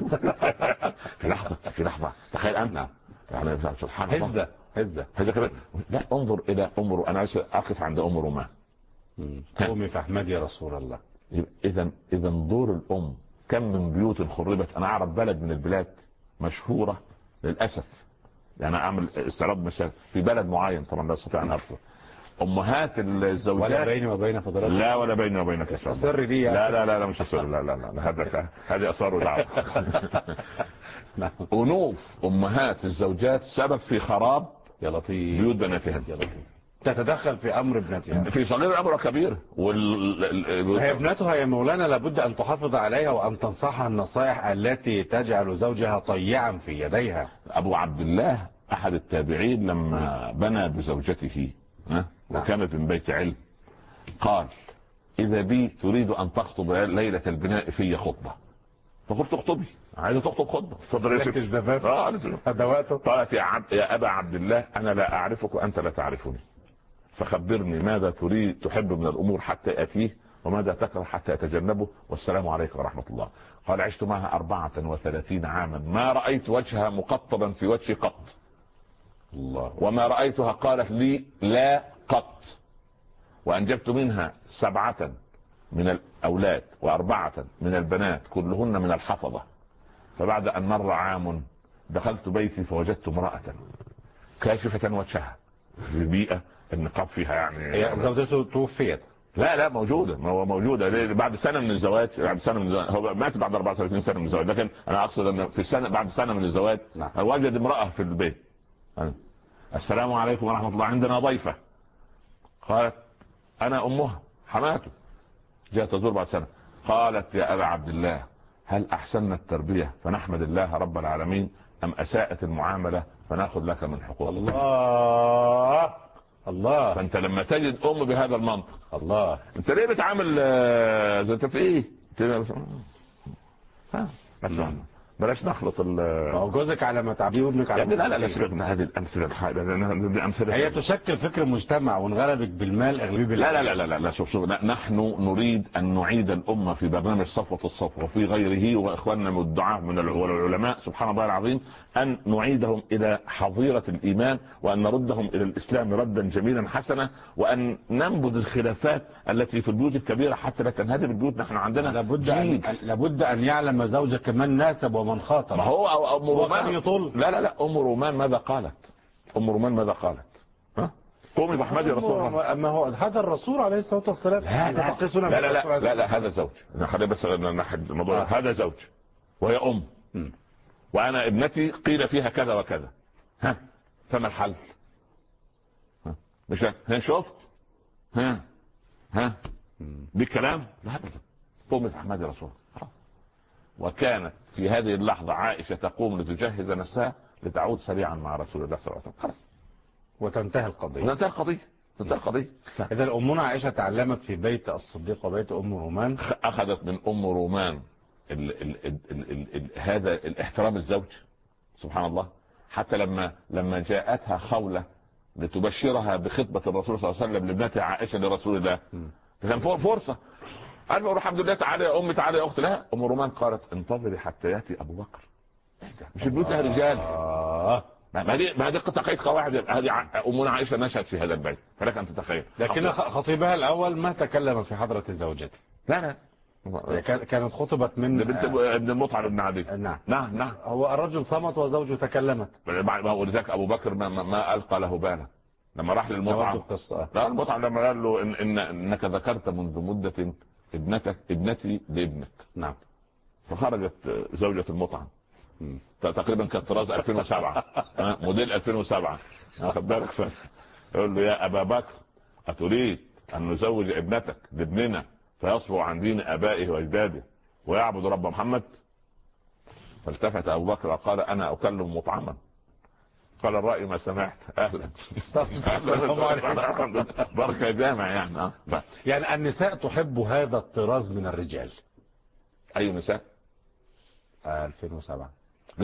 في لحظه تخيل انت يعني سبحان الله هزه كده. لا انظر الى انا عايز اقف عند ام رومان. قومي فاحمدي رسول الله. اذا دور الام. كم من بيوت خربت. انا اعرف بلد من البلاد مشهوره للاسف، يعني اعمل استعراض مثال في بلد معين طبعا لا استطيع ان اذكر. امهات الزوجات ولا بيني وبين فضلاتك. لا ولا بيني وبينك سر لي. لا مش سر. لا هذه اسرار ودعوه. انوف امهات الزوجات سبب في خراب يا لطيف بيوت بناتهم. يا لطيف. تتدخل في امر ابنتها في صغير الامر وكبير. هي ابنتها يا مولانا لابد ان تحافظ عليها وان تنصحها النصائح التي تجعل زوجها طيعا في يديها. ابو عبد الله احد التابعين لما بنى بزوجته وكانت من بيت علم قال اذا بي تريد ان تخطب ليله البناء في خطبه. فقلت اخطبي. عايزه تخطب خطبه. تفضل. ادواته. قالت يا ابا عبد الله انا لا اعرفك وانت لا تعرفني، فخبرني ماذا تريد تحب من الامور حتى اتيه وماذا تكره حتى اتجنبه، والسلام عليكم ورحمه الله. قال عشت معها 34 عاما ما رايت وجهها مقطبا في وجهي قط. الله. وما رايتها قالت لي لا قط. وانجبت منها 7 من الاولاد و4 من البنات كلهن من الحفظه. فبعد ان مر عام دخلت بيتي فوجدت امراه كاشفه وجهها في بيئه النقاب فيها يعني. زوجته توفيت؟ لا موجوده بعد سنه من الزواج. هو مات بعد 34 سنه من الزواج، لكن انا اقصد ان في بعد سنه من الزواج وجد امراه في البيت. السلام عليكم ورحمه الله، عندنا ضيفه. قالت انا امها حماته جاءت تزور بعد سنه. قالت يا ابا عبد الله هل احسننا التربيه فنحمد الله رب العالمين ام اساءت المعامله فناخذ لك من حقوق؟ الله. فانت لما تجد ام بهذا المنطق الله انت ليه بتعامل زي انت في ايه؟ بلاش نخلط هو جوزك على ما تعبيه ابنك على يعني لا سيبك من هذه الامثله دي امثله هي تشكل فكر مجتمع، وانغلبك بالمال اغلبي لا شوف نحن نريد ان نعيد الامه في برنامج صفوه الصفوه وفي غيره، واخواننا من الدعاة من العلماء سبحان الله العظيم، ان نعيدهم الى حظيره الايمان، وان نردهم الى الاسلام ردا جميلا حسنا، وان ننبذ الخلافات التي في البيوت الكبيره حتى لا تنهدم البيوت. نحن عندنا لابد ان يعلم زوجك من ناسب ومن خاطب. ما هو ام رومان يطول. لا ام رومان ماذا قالت؟ ام رومان ماذا قالت؟ ها؟ قومي فاحمدي رسول الله. ما هو هذا الرسول عليه الصلاه والسلام. لا هذا زوج. خلينا بس نحد الموضوع. هذا زوج وهي ام وانا ابنتي قيل فيها كذا وكذا. ها فما الحل؟ مش شفت؟ دي كلام؟ لا ابدا. قومي فاحمدي رسول الله. وكانت في هذه اللحظة عائشة تقوم لتجهز نفسها لتعود سريعا مع رسول الله صلى الله عليه وسلم. خلاص وتنتهي القضية. إذا أمنا عائشة تعلمت في بيت الصديق وبيت أم رومان. أخذت من أم رومان هذا الاحترام الزوج سبحان الله. حتى لما جاءتها خولة لتبشرها بخطبة الرسول صلى الله عليه وسلم لابنتها عائشة لرسول الله، كان فرصة. قال الحمد لله تعالى يا امي تعالى يا اختي. لا ام رومان قالت انتظري حتى ياتي ابو بكر. مش البيوت لها رجال. ما دي تقييد قواعد. هذه امنا عائشه نشأت في هذا البيت، فلك ان تتخيل. لكن خطيبها الاول ما تكلم في حضره زوجته. لا كانت خطبت من بنت ابن المطعم بن عدي. نعم هو الرجل صمت وزوجه تكلمت. ولذلك ابو بكر ما القى له بالا لما راح للمطعم. لا المطعم لما قال له انك ذكرت منذ مده ابنتي لابنك. نعم. فخرجت زوجة المطعم تقريبا كانت طراز 2007 موديل 2007. واخد بالك؟ يقول له يا ابا بكر اتريد ان نزوج ابنتك لابننا فيصبو عن دين ابائه واجداده ويعبد رب محمد؟ فالتفت ابو بكر وقال انا اكلم مطعما. قال الرأي ما سمعت. اهلا بركة جامع يعني. يعني النساء تحب هذا الطراز من الرجال. اي نساء؟ 2007.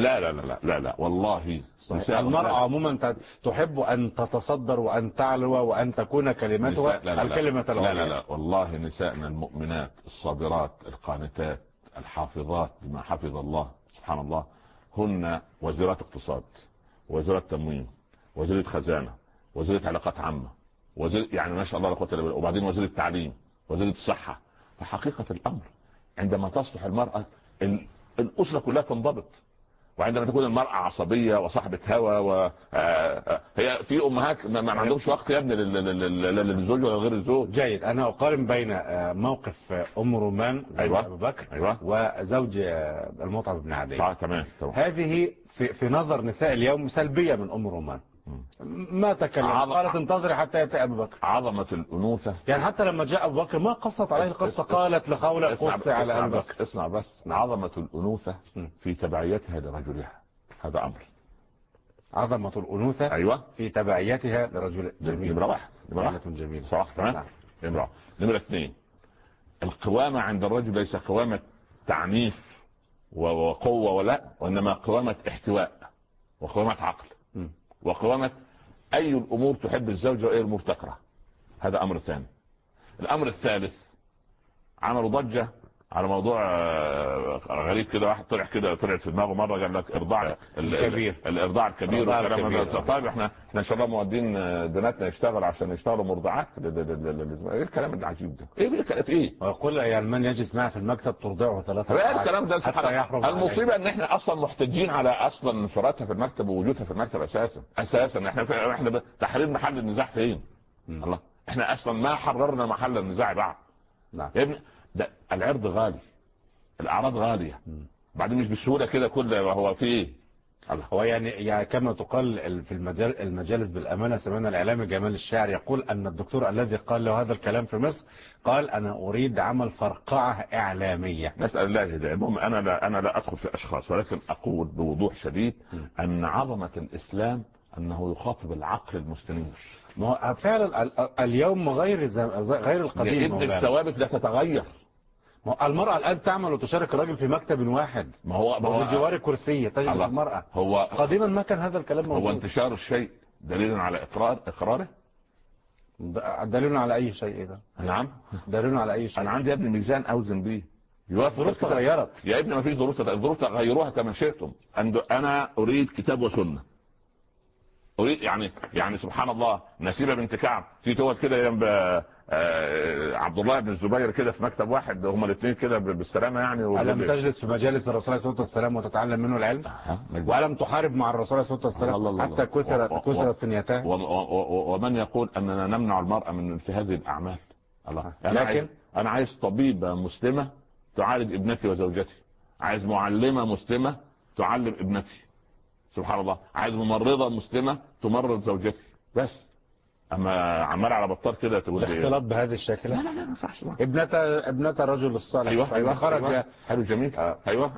لا والله المرأة عموما تحب ان تتصدر وان تعلو وان تكون كلمتها الكلمة العليا. لا والله نسائنا المؤمنات الصابرات القانتات الحافظات بما حفظ الله سبحان الله هن وزيرات اقتصاد، وزيرة تموين، وزيرة خزانة، وزيرة علاقات عامة، يعني ما شاء الله لا قوة الا بالله، وبعدين وزيرة التعليم، وزيرة الصحة. فحقيقة الأمر عندما تصبح المرأة الأسرة كلها تنضبط. وعندما تكون المرأة عصبية وصاحبة هوى هي في أمهات ما عندهمش وقت يا ابني للزوج ولا غير الزوج. جيد. أنا أقارن بين موقف أم رومان زوج أبو بكر وزوج المطعم بن عدي. تمام. هذه في نظر نساء اليوم سلبية من أم رومان. ما تكلم قالت انتظري حتى يأتي أبو بكر. عظمة الأنوثة. يعني حتى لما جاء أبو بكر ما قصت عليه القصة، قالت لخولة قصي على أبو بكر. اسمع بس. عظمة الأنوثة في تبعيتها لرجلها. هذا أمر. عظمة الأنوثة أيوة في تبعيتها لرجل. جميل. نمرة واحد. جميل صراحة. تمام. نمرة اثنين، القوامة عند الرجل ليس قوامة تعنيف وقوة وإنما قوامة احتواء وقوامة عقل وقوامة أي الأمور تحب الزوجة وأي الأمور تكره. هذا أمر ثاني. الأمر الثالث، عملوا ضجة على موضوع غريب كده. واحد طلعت في دماغه مرة قال لك الإرضاع الكبير والكلام ده. طيب احنا ان شاء الله مودين بناتنا يشتغل عشان يشتغلوا مرضعات. ايه الكلام العجيب ده؟ ايه ويقول يعني من يجلس معه في المكتب ترضعه 3 ساعات. الكلام ده المصيبة ان احنا اصلا محتاجين على اصلا انفرادها في المكتب ووجودها في المكتب اساسا. احنا تحرير محل النزاع فين؟ الله، احنا اصلا ما حررنا محل النزاع بعد. نعم يا ابني، ده العرض غالي، الاعراض غاليه. بعدين مش بسهوله كده كل هو في ايه. هو يعني كما تقال في المجالس بالامانه، سمعنا الاعلامي جمال الشاعر يقول ان الدكتور الذي قال له هذا الكلام في مصر قال انا اريد عمل فرقعه اعلاميه. نسال الله الهدايه. المهم انا لا ادخل في اشخاص، ولكن اقول بوضوح شديد ان عظمه الاسلام انه يخاطب العقل المستنير. ما هو فعلا اليوم غير القديم. الثوابت لا تتغير. المرأة الآن تعمل وتشارك الرجل في مكتب واحد، ما هو في جوار كرسي تجلس المرأة. هو قديما ما كان هذا الكلام موجود. هو انتشار الشيء دليل على اقراره؟ دليل على اي شيء ده؟ نعم دليل على اي شيء. انا عندي يا ابني ميزان اوزن بيه. الظروف تغيرت يا ابني، ما فيش ظروف تغيروها كما شئتم. انا اريد كتاب وسنه، اريد يعني سبحان الله، نسيبه بنت كعب في دول كده جنب عبد الله بن الزبير كده في مكتب واحد، هما الاثنين كده بالسلامه يعني. ألم تجلس في مجالس الرسول عليه الصلاه والسلام وتتعلم منه العلم؟ وألم تحارب مع الرسول عليه الصلاه والسلام حتى كثرت ثنيتاه؟ ومن يقول اننا نمنع المراه من في هذه الاعمال؟ الله. لكن انا عايز طبيبه مسلمه تعالج ابنتي وزوجتي، عايز معلمه مسلمه تعلم ابنتي، سبحان الله، عايز ممرضه مسلمه تمرض زوجتي. بس اما عمال على بطال كده تقول الاختلاط بهذا الشكل. لا ما ينفعش. ابنه الرجل الصالح. ايوه خرج. حلو جميل. ايوه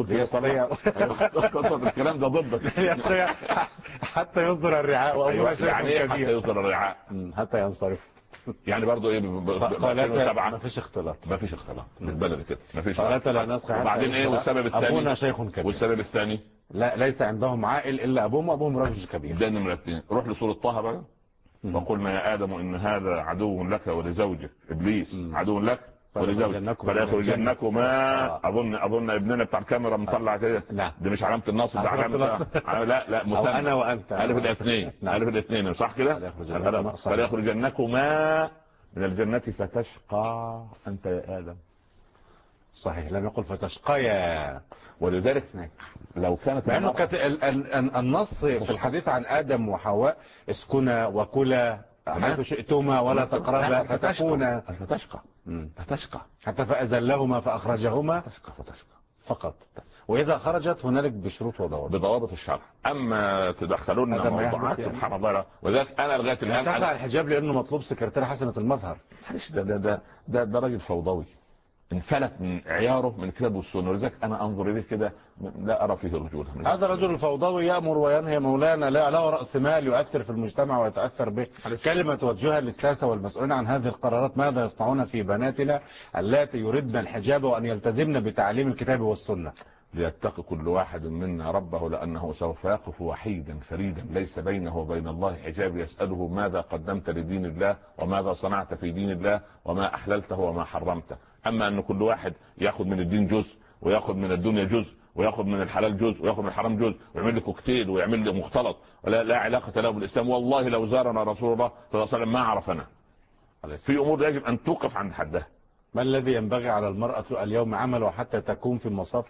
الكلام ده ضدك. حتى يصدر الرعاء وابوها شيخ كبير. حتى يصدر الرعاء حتى ينصرف. يعني برضو ايه؟ ما فيش اختلاط بالبلد كده ما فيش. لا نسخ. وبعدين ايه؟ والسبب الثاني ابونا شيخ كبير. والسبب الثاني لا ليس عندهم عائل الا ابوهم، وابوهم رجل كبير. ده نمرة 2. روح لسورة طه بقى. وقلنا يا ادم ان هذا عدو لك ولزوجك، ابليس عدو لك ولزوجك فلا يخرجنكما. اظن ابننا بتاع الكاميرا مطلع كده. دي مش علامه النصب، ده علامه لا مثنى. انا وانت الف الاثنين صح كده. فلا يخرجنكما من الجنه فتشقى انت يا ادم. صحيح، لم يقل فتشقيا. ولذلك لو كانت لانه النص في الحديث عن ادم وحواء اسكنا وكلا حيث شئتما ولا تقربا فتكونا. فتشقى حتى فأزلهما فأخرجهما فقط. وإذا خرجت هنالك بشروط وضوابط بضوابط الشرع. أما تدخلون موضوعات سبحان الله. وذلك أنا لغاية الآن تخلع الحجاب لأنه مطلوب سكرتيرة حسنة المظهر. ده راجل فوضوي انفلت من عياره من الكتاب والسنه، ولذلك انا انظر اليه كده لا ارى فيه رجوله. هذا الرجل الفوضوي يامر وينهي مولانا، لا له راس مال يؤثر في المجتمع ويتاثر به. كلمه توجهها للساسه والمسؤولين عن هذه القرارات: ماذا يصنعون في بناتنا اللاتي يردن الحجاب وان يلتزمن بتعليم الكتاب والسنه؟ ليتقي كل واحد منا ربه، لانه سوف يقف وحيدا فريدا ليس بينه وبين الله حجاب، يساله ماذا قدمت لدين الله وماذا صنعت في دين الله وما احللته وما حرمته. اما ان كل واحد ياخذ من الدين جزء وياخذ من الدنيا جزء وياخذ من الحلال جزء وياخذ من الحرام جزء ويعمل لي كوكتيل ويعمل لي مختلط لا علاقه له بالاسلام، والله لو زارنا رسول الله صلى الله عليه وسلم ما عرفنا. في امور يجب ان توقف عند حدها. ما الذي ينبغي على المراه اليوم عمله حتى تكون في المصاف؟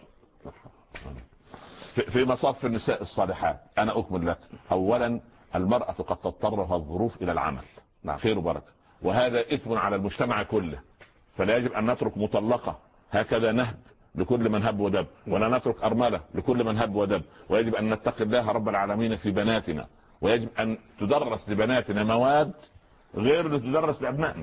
في مصاف النساء الصالحات انا اكمل لك. اولا المراه قد تضطرها الظروف الى العمل، خير وبركه، وهذا اثم على المجتمع كله. فلا يجب ان نترك مطلقه هكذا نهب لكل من هب ودب، ولا نترك ارمله لكل من هب ودب. ويجب ان نتقي الله رب العالمين في بناتنا، ويجب ان تدرس لبناتنا مواد غير اللي تدرس لابنائنا.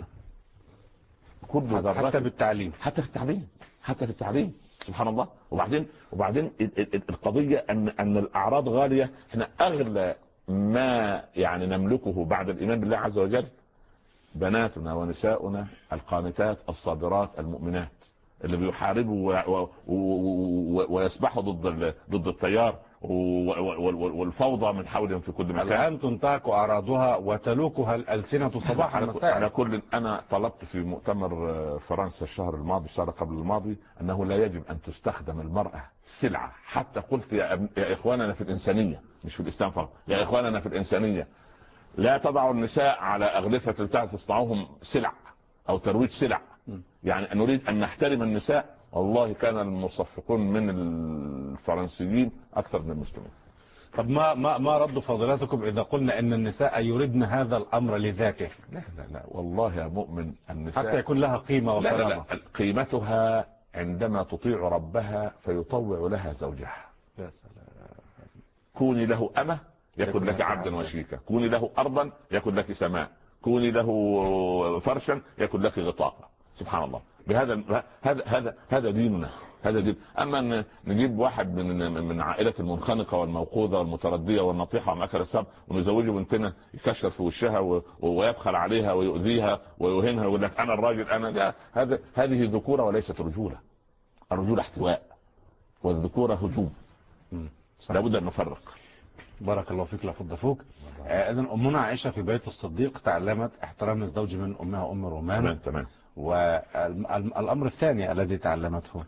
حتى بالتعليم، حتى في التعليم سبحان الله. وبعدين القضيه ان الاعراض غاليه. احنا اغلى ما يعني نملكه بعد الايمان بالله عز وجل بناتنا ونساؤنا القانتات الصابرات المؤمنات اللي بيحاربوا ويسبحوا ضد التيار والفوضى من حولهم في كل مكان. الآن تنتهك أعراضها وتلوكها الألسنة صباحا مساء. على كل أنا طلبت في مؤتمر فرنسا الشهر قبل الماضي أنه لا يجب أن تستخدم المرأة سلعة. حتى قلت يا إخواننا في الإنسانية، مش في الإسلام فقط، يا إخواننا في الإنسانية لا تضعوا النساء على أغلفة تصنعوهم سلع أو ترويج سلع. يعني نريد أن نحترم النساء. والله كان المصفقون من الفرنسيين أكثر من المسلمين. طب ما رد فضيلتكم إذا قلنا أن النساء يردن هذا الأمر لذاته؟ لا والله يا مؤمن النساء حتى يكون لها قيمة وكرامة. لا قيمتها عندما تطيع ربها فيطوع لها زوجها. يا سلام. كوني له أمة يكن لك عبدا وشيكا، كوني له أرضا يكن لك سماء، كوني له فرشا يكن لك غطاء. سبحان الله. بهذا هذا ديننا، هذا دين. اما نجيب واحد من عائله المنخنقه والموقوذه والمترديه والنطيحه ومأكل السبع ونزوجه بنتنا يكشر في وشها ويبخل عليها ويؤذيها ويهينها ويقول لك انا الراجل انا، لا، هذه ذكوره وليست رجوله. الرجوله احتواء والذكوره هجوم. لابد ان نفرق. بارك الله فيك. لا فض فوق. اذن امنا عائشه في بيت الصديق تعلمت احترام الزوج من امها ام رومان. تمام. والامر الثاني الذي تعلمته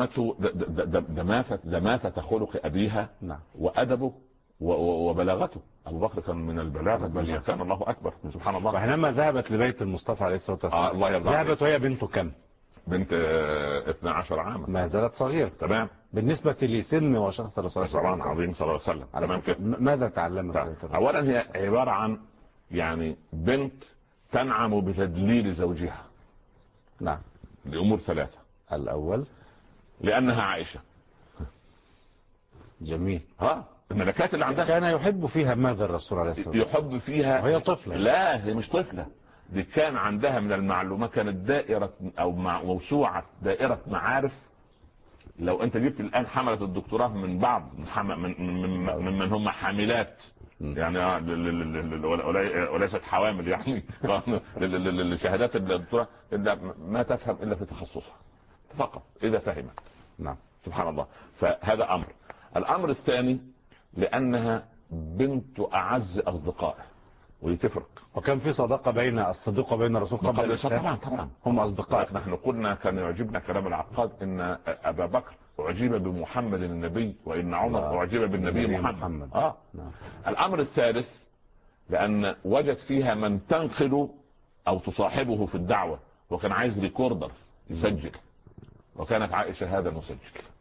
دماثة خلق ابيها. نعم. وادبه وبلاغته. ابو بكر كان من البلاغه كان الله اكبر سبحان الله. وحينما ذهبت لبيت المصطفى عليه الصلاه والسلام ذهبت وهي بنت كم؟ بنت 12 عاما. ما زالت صغيرة. تمام. بالنسبة لسن وشخص الرسول صلى الله عليه وسلم. صلى الله عليه وسلم. تمام كده. ماذا تعلمت؟ اولا هي عبارة عن يعني بنت تنعم بتدليل زوجها. نعم. لامور ثلاثة. الاول لانها عائشة. جميل. الملكات اللي عندها. كان يحب فيها ماذا الرسول عليه الصلاة والسلام؟ يحب فيها وهي طفلة. لا هي مش طفلة، دي كان عندها من المعلومات، كانت دائرة او موسوعة دائرة معارف. لو انت جبت الان حملة الدكتوراه من بعض من هم حاملات يعني وليست حوامل يعني لشهادات الدكتوراه ما تفهم الا في تخصصها فقط اذا فهمت. نعم. سبحان الله. فهذا امر. الامر الثاني لانها بنت اعز اصدقائه ويتفرق. وكان في صداقة بين الصديق وبين الرسول قبل الإسلام. طبعا هم أصدقاء. نحن قلنا كان يعجبنا كلام العقاد ان ابا بكر اعجب بمحمد النبي وان عمر اعجب بالنبي محمد. نعم. الامر الثالث لان وجد فيها من تنقل او تصاحبه في الدعوة وكان عايز ريكوردر يسجل، وكانت عائشة هذا مسجل.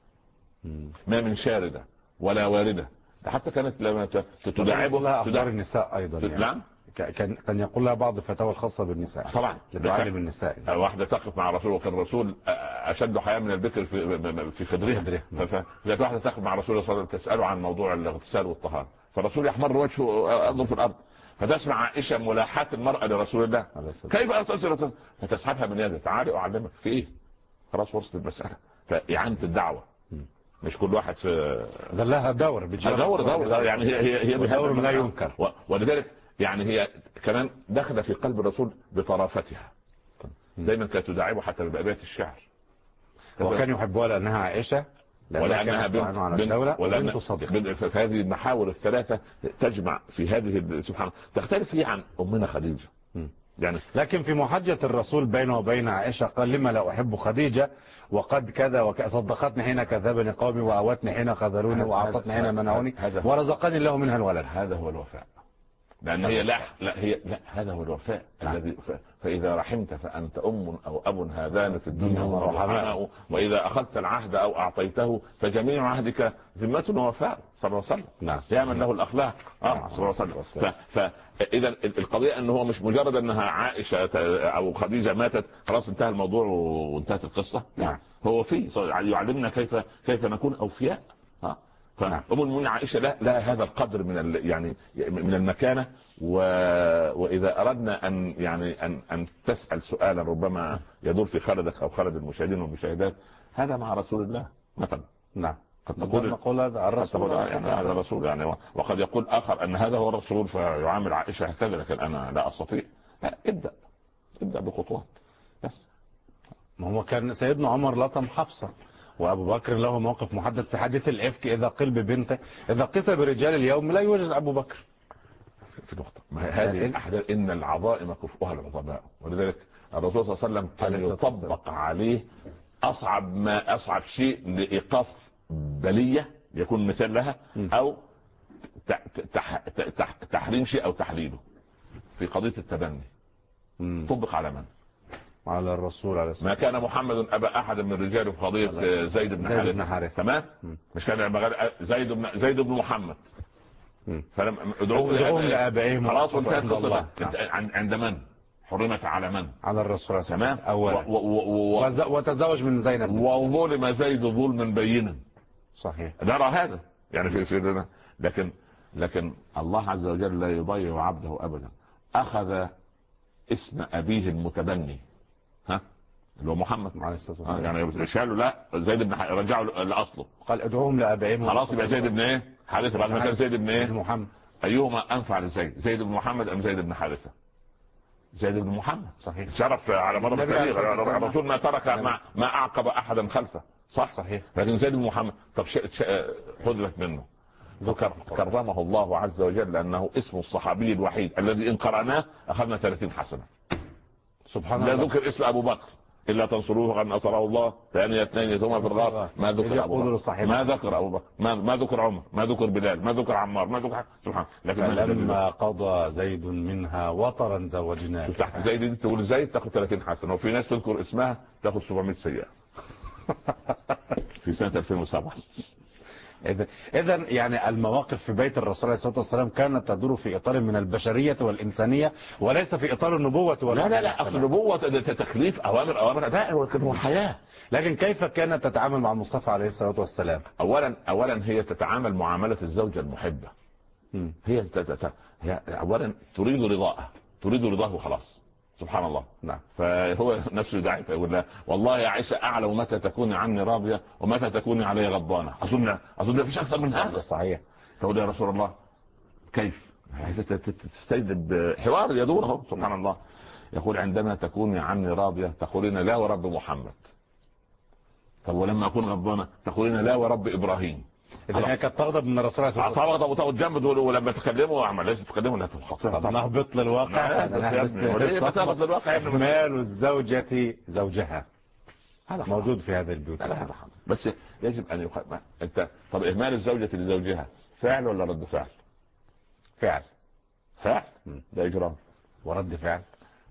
ما من شاردة ولا واردة. حتى كانت لما تداعبه أخبار النساء أيضا يعني. نعم. كان يقول لها بعض الفتاوى الخاصة بالنساء طبعا لتعلم النساء. واحدة تقف مع الرسول وكان الرسول أشد حياة من البكر في خدرها. فجاءت واحدة تقف مع الرسول صلى الله عليه وسلم تسأله عن موضوع الاغتسال والطهارة، فالرسول يحمر وجهه أنظر في الأرض، فتسمع عائشة ملاحاة المرأة لرسول الله كيف أغتسل، فتسحبها من يده تعالي أعلمك في إيه. خلاص وصلت المسألة. فإعانة الدعوة مش كل واحد لها دور دور يعني هي دور لا ينكر. ولذلك يعني هي كمان دخل في قلب الرسول بطرافتها. دايما كانت تداعبه حتى بأبيات الشعر. وكان يحبها لأنها عائشة ولأنها بنت صديق. فهذه المحاور الثلاثة تجمع في هذه سبحان الله. تختلف هي عن أمنا خديجة يعني. لكن في محجة الرسول بينه وبين عائشة قال لما لا أحب خديجة وقد كذا صدقتني حين كذبني قومي وأوتني حين خذلوني وأعطتني حين منعوني ورزقني الله منها الولد. هذا هو الوفاء. لأن هي لا هذا هو الوفاء الذي فإذا رحمت فأنت أم أو أب هذان في الدنيا ورحماء، وإذا أخذت العهد أو أعطيته فجميع عهدك ذمة ووفاء صلى الله عليه وسلم. نعم. يا من له الأخلاق صلى الله عليه وسلم. فإذا القضية أنه هو مش مجرد أنها عائشة أو خديجة ماتت خلاص انتهى الموضوع وانتهت القصة. نعم. هو فيه يعلمنا كيف نكون أوفياء. فأم المؤمنين عائشة لا هذا القدر يعني من المكانة. وإذا أردنا أن تسأل سؤالا ربما يدور في خلدك أو خلد المشاهدين والمشاهدات، هذا مع رسول الله مثلا. نعم. قد نقول هذا الرسول هذا الرسول يعني، وقد يقول آخر أن هذا هو الرسول فيعامل عائشة هكذا، لكن أنا لا أستطيع. ابدأ بخطوات بس. ما هو كان سيدنا عمر لطم حفصة، وأبو بكر له موقف محدد في حادث الإفك إذا قيل ببنته إذا قيس برجال اليوم لا يوجد أبو بكر. في نقطة هذه الأحداث إن العظائم كفؤها العظماء، ولذلك الرسول صلى الله عليه وسلم كان يطبق عليه أصعب شيء لإيقاف بلية يكون مثال لها أو تحريم شيء أو تحليله. في قضية التبني طبق على من؟ على الرسول عليه الصلاة والسلام. ما كان محمد أبا أحد من رجاله في قضية زيد بن حارثة. تمام. مش كان زيد بن محمد. فلم ادعوهم لآبائهم خلاص وانتهت القصة. عند من حرمت على من؟ على الرسول. تمام. وتزوج من زينب وظلم زيد ظلما بينا. صحيح. نرى هذا يعني في لكن الله عز وجل لا يضيع عبده أبدا. أخذ اسم أبيه المتبني اللي هو محمد عليه الصلاة والسلام. يعني شالوا لا زيد بن رجعوا لاصله، قال ادعوهم لابائهم. خلاص يبقى زيد بن ايه حارثه بعد ما كان زيد بن ايه محمد. ايهما انفع لزيد، زيد بن محمد ام زيد بن حارثه؟ زيد بن محمد. صحيح. شرف على مر التاريخ، الرسول ما ترك ما اعقب احدا خلفه. صحيح. لكن زيد بن محمد طب خذ لك منه، كرمه الله عز وجل لانه اسم الصحابي الوحيد الذي ان قرأناه اخذنا 30 حسنه. سبحان الله. لا ذكر اسم ابو بكر الا تنصروه قد نصره الله، ثاني اثنين ثم في الغار ما ذكر ابو بكر، ما ذكر ابو بكر، ما ذكر عمر، ما ذكر بلال، ما ذكر عمار، ما ذكر سبحان. لكن لما قضى زيد منها وطرا زوجناه. تحت زيد دي تقول زيد تاخذ 30 حسنه، وفي ناس تذكر اسمها تاخذ 700 سيئه. في سنه 2007. إذا يعني المواقف في بيت الرسول عليه الصلاة والسلام كانت تدور في إطار من البشرية والإنسانية وليس في إطار النبوة لا أصل النبوة تكليف أوامر لا هو حياة. لكن كيف كانت تتعامل مع المصطفى عليه الصلاة والسلام؟ أولا هي تتعامل معاملة الزوجة المحبة. هي أولا تريد رضاه وخلاص. سبحان الله. نعم. فهو نفسه يدعي فيقول لا والله يا عائشة أعلم متى تكوني عني راضية ومتى تكوني علي غضبانة. أظن فيش أكثر من هذا. صحيح. تقول يا رسول الله كيف؟ تستجلب حوار يدور اهو. سبحان الله. يقول عندما تكوني عني راضية تقولين لا ورب محمد. طب ولما أكون غضبانة تقولين لا ورب إبراهيم. إذا هي كانت تغضب من الرسول عليه الصلاة والسلام. تغضب وتقعد جنب دول ولما تكلموا أعمل لازم تكلموا لا تخاطب. طب نهبط للواقع. نهبط للواقع. إهمال الزوجة زوجها هذا موجود في هذا البيوت. بس يجب أن أنت طب إهمال الزوجة لزوجها فعل ولا رد فعل؟ فعل. ده إجرام. ورد فعل.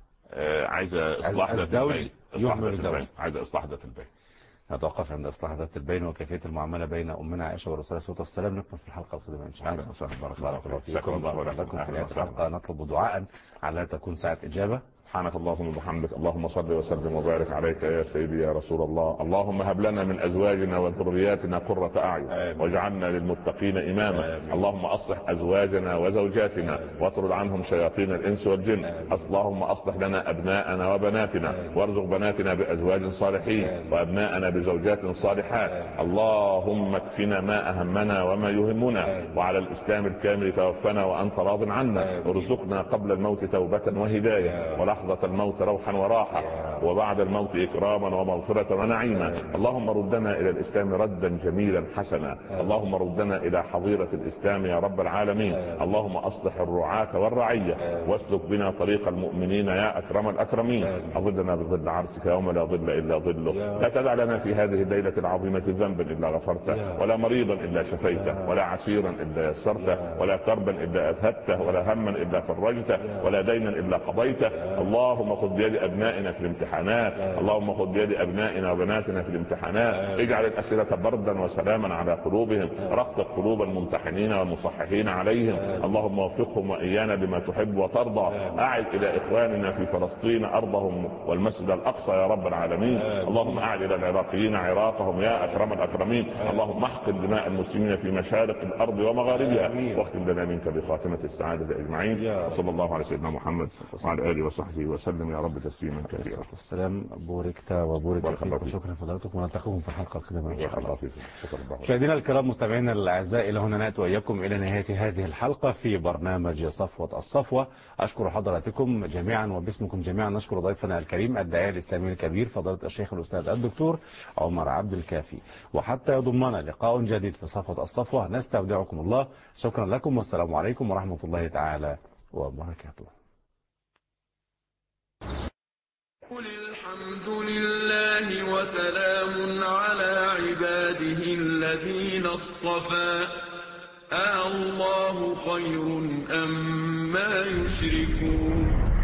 عايز إصلاح ذات الزوج يهمل زوجه. عايز إصلاح ذات البين. نتوقف عند إصلاح ذات البين وكيفية المعاملة بين أمنا عائشة والرسول عليه الصلاة والسلام. نكمل في الحلقة القادمة إن شاء الله. بارك الله فيكم. لكم في نهاية الحلقة نطلب دعاء على تكون ساعة إجابة. سبحانك اللهم وبحمدك اللهم صل وسلم وبارك عليك يا سيدي يا رسول الله. اللهم هب لنا من ازواجنا وذرياتنا قرة اعين واجعلنا للمتقين اماما. اللهم اصلح ازواجنا وزوجاتنا واطرد عنهم شياطين الانس والجن. اللهم اصلح لنا ابناءنا وبناتنا وارزق بناتنا بازواج صالحين وابناءنا بزوجات صالحات. اللهم اكفنا ما اهمنا وما يهمنا وعلى الاسلام الكامل توفنا وانت راض عنا. وارزقنا قبل الموت توبة وهداية ولحظة الموت روحا وراحة وبعد الموت إكراما ومغفرة ونعيما. اللهم ردنا إلى الإسلام ردا جميلا حسنا. اللهم ردنا إلى حظيرة الإسلام يا رب العالمين. اللهم أصلح الرعاة والرعية واسلك بنا طريق المؤمنين يا أكرم الأكرمين. أظلنا بظل عرشك يوم لا ظل إلا ظله. لا تدع لنا في هذه الليلة العظيمة ذنبا إلا غفرته ولا مريضا إلا شفيته ولا عسيرا إلا يسرته ولا كربا إلا أذهبته ولا هما إلا فرجته ولا دينا إلا قضيته. اللهم خذ بيد ابنائنا في الامتحانات. اللهم خذ بيد ابنائنا وبناتنا في الامتحانات. اجعل الاسئله بردا وسلاما على قلوبهم. رقق قلوب الممتحنين والمصححين عليهم. اللهم وفقهم وايانا بما تحب وترضى. اعد الى اخواننا في فلسطين ارضهم والمسجد الاقصى يا رب العالمين. اللهم اعد الى العراقيين عراقهم يا اكرم الاكرمين. اللهم احقن دماء المسلمين في مشارق الارض ومغاربها واختم لنا منك بخاتمه السعاده اجمعين. وصلى الله على سيدنا محمد وعلى اله وصحبه وسلم يا رب تسليما كثيرا. السلام بوركت وبورك فيك وشكرا لفضلاتكم ونلتقيكم في الحلقه القادمه ان شاء الله. مشاهدينا الكرام مستمعينا الاعزاء الى هنا ناتي واياكم الى نهايه هذه الحلقه في برنامج صفوه الصفوه. اشكر حضراتكم جميعا وباسمكم جميعا نشكر ضيفنا الكريم الداعيه الاسلامي الكبير فضيله الشيخ الاستاذ الدكتور عمر عبد الكافي. وحتى يضمنا لقاء جديد في صفوه الصفوه نستودعكم الله. شكرا لكم والسلام عليكم ورحمه الله تعالى وبركاته. قل الحمد لله وسلام على عباده الذين اصطفى الله خير أم ما يشركون.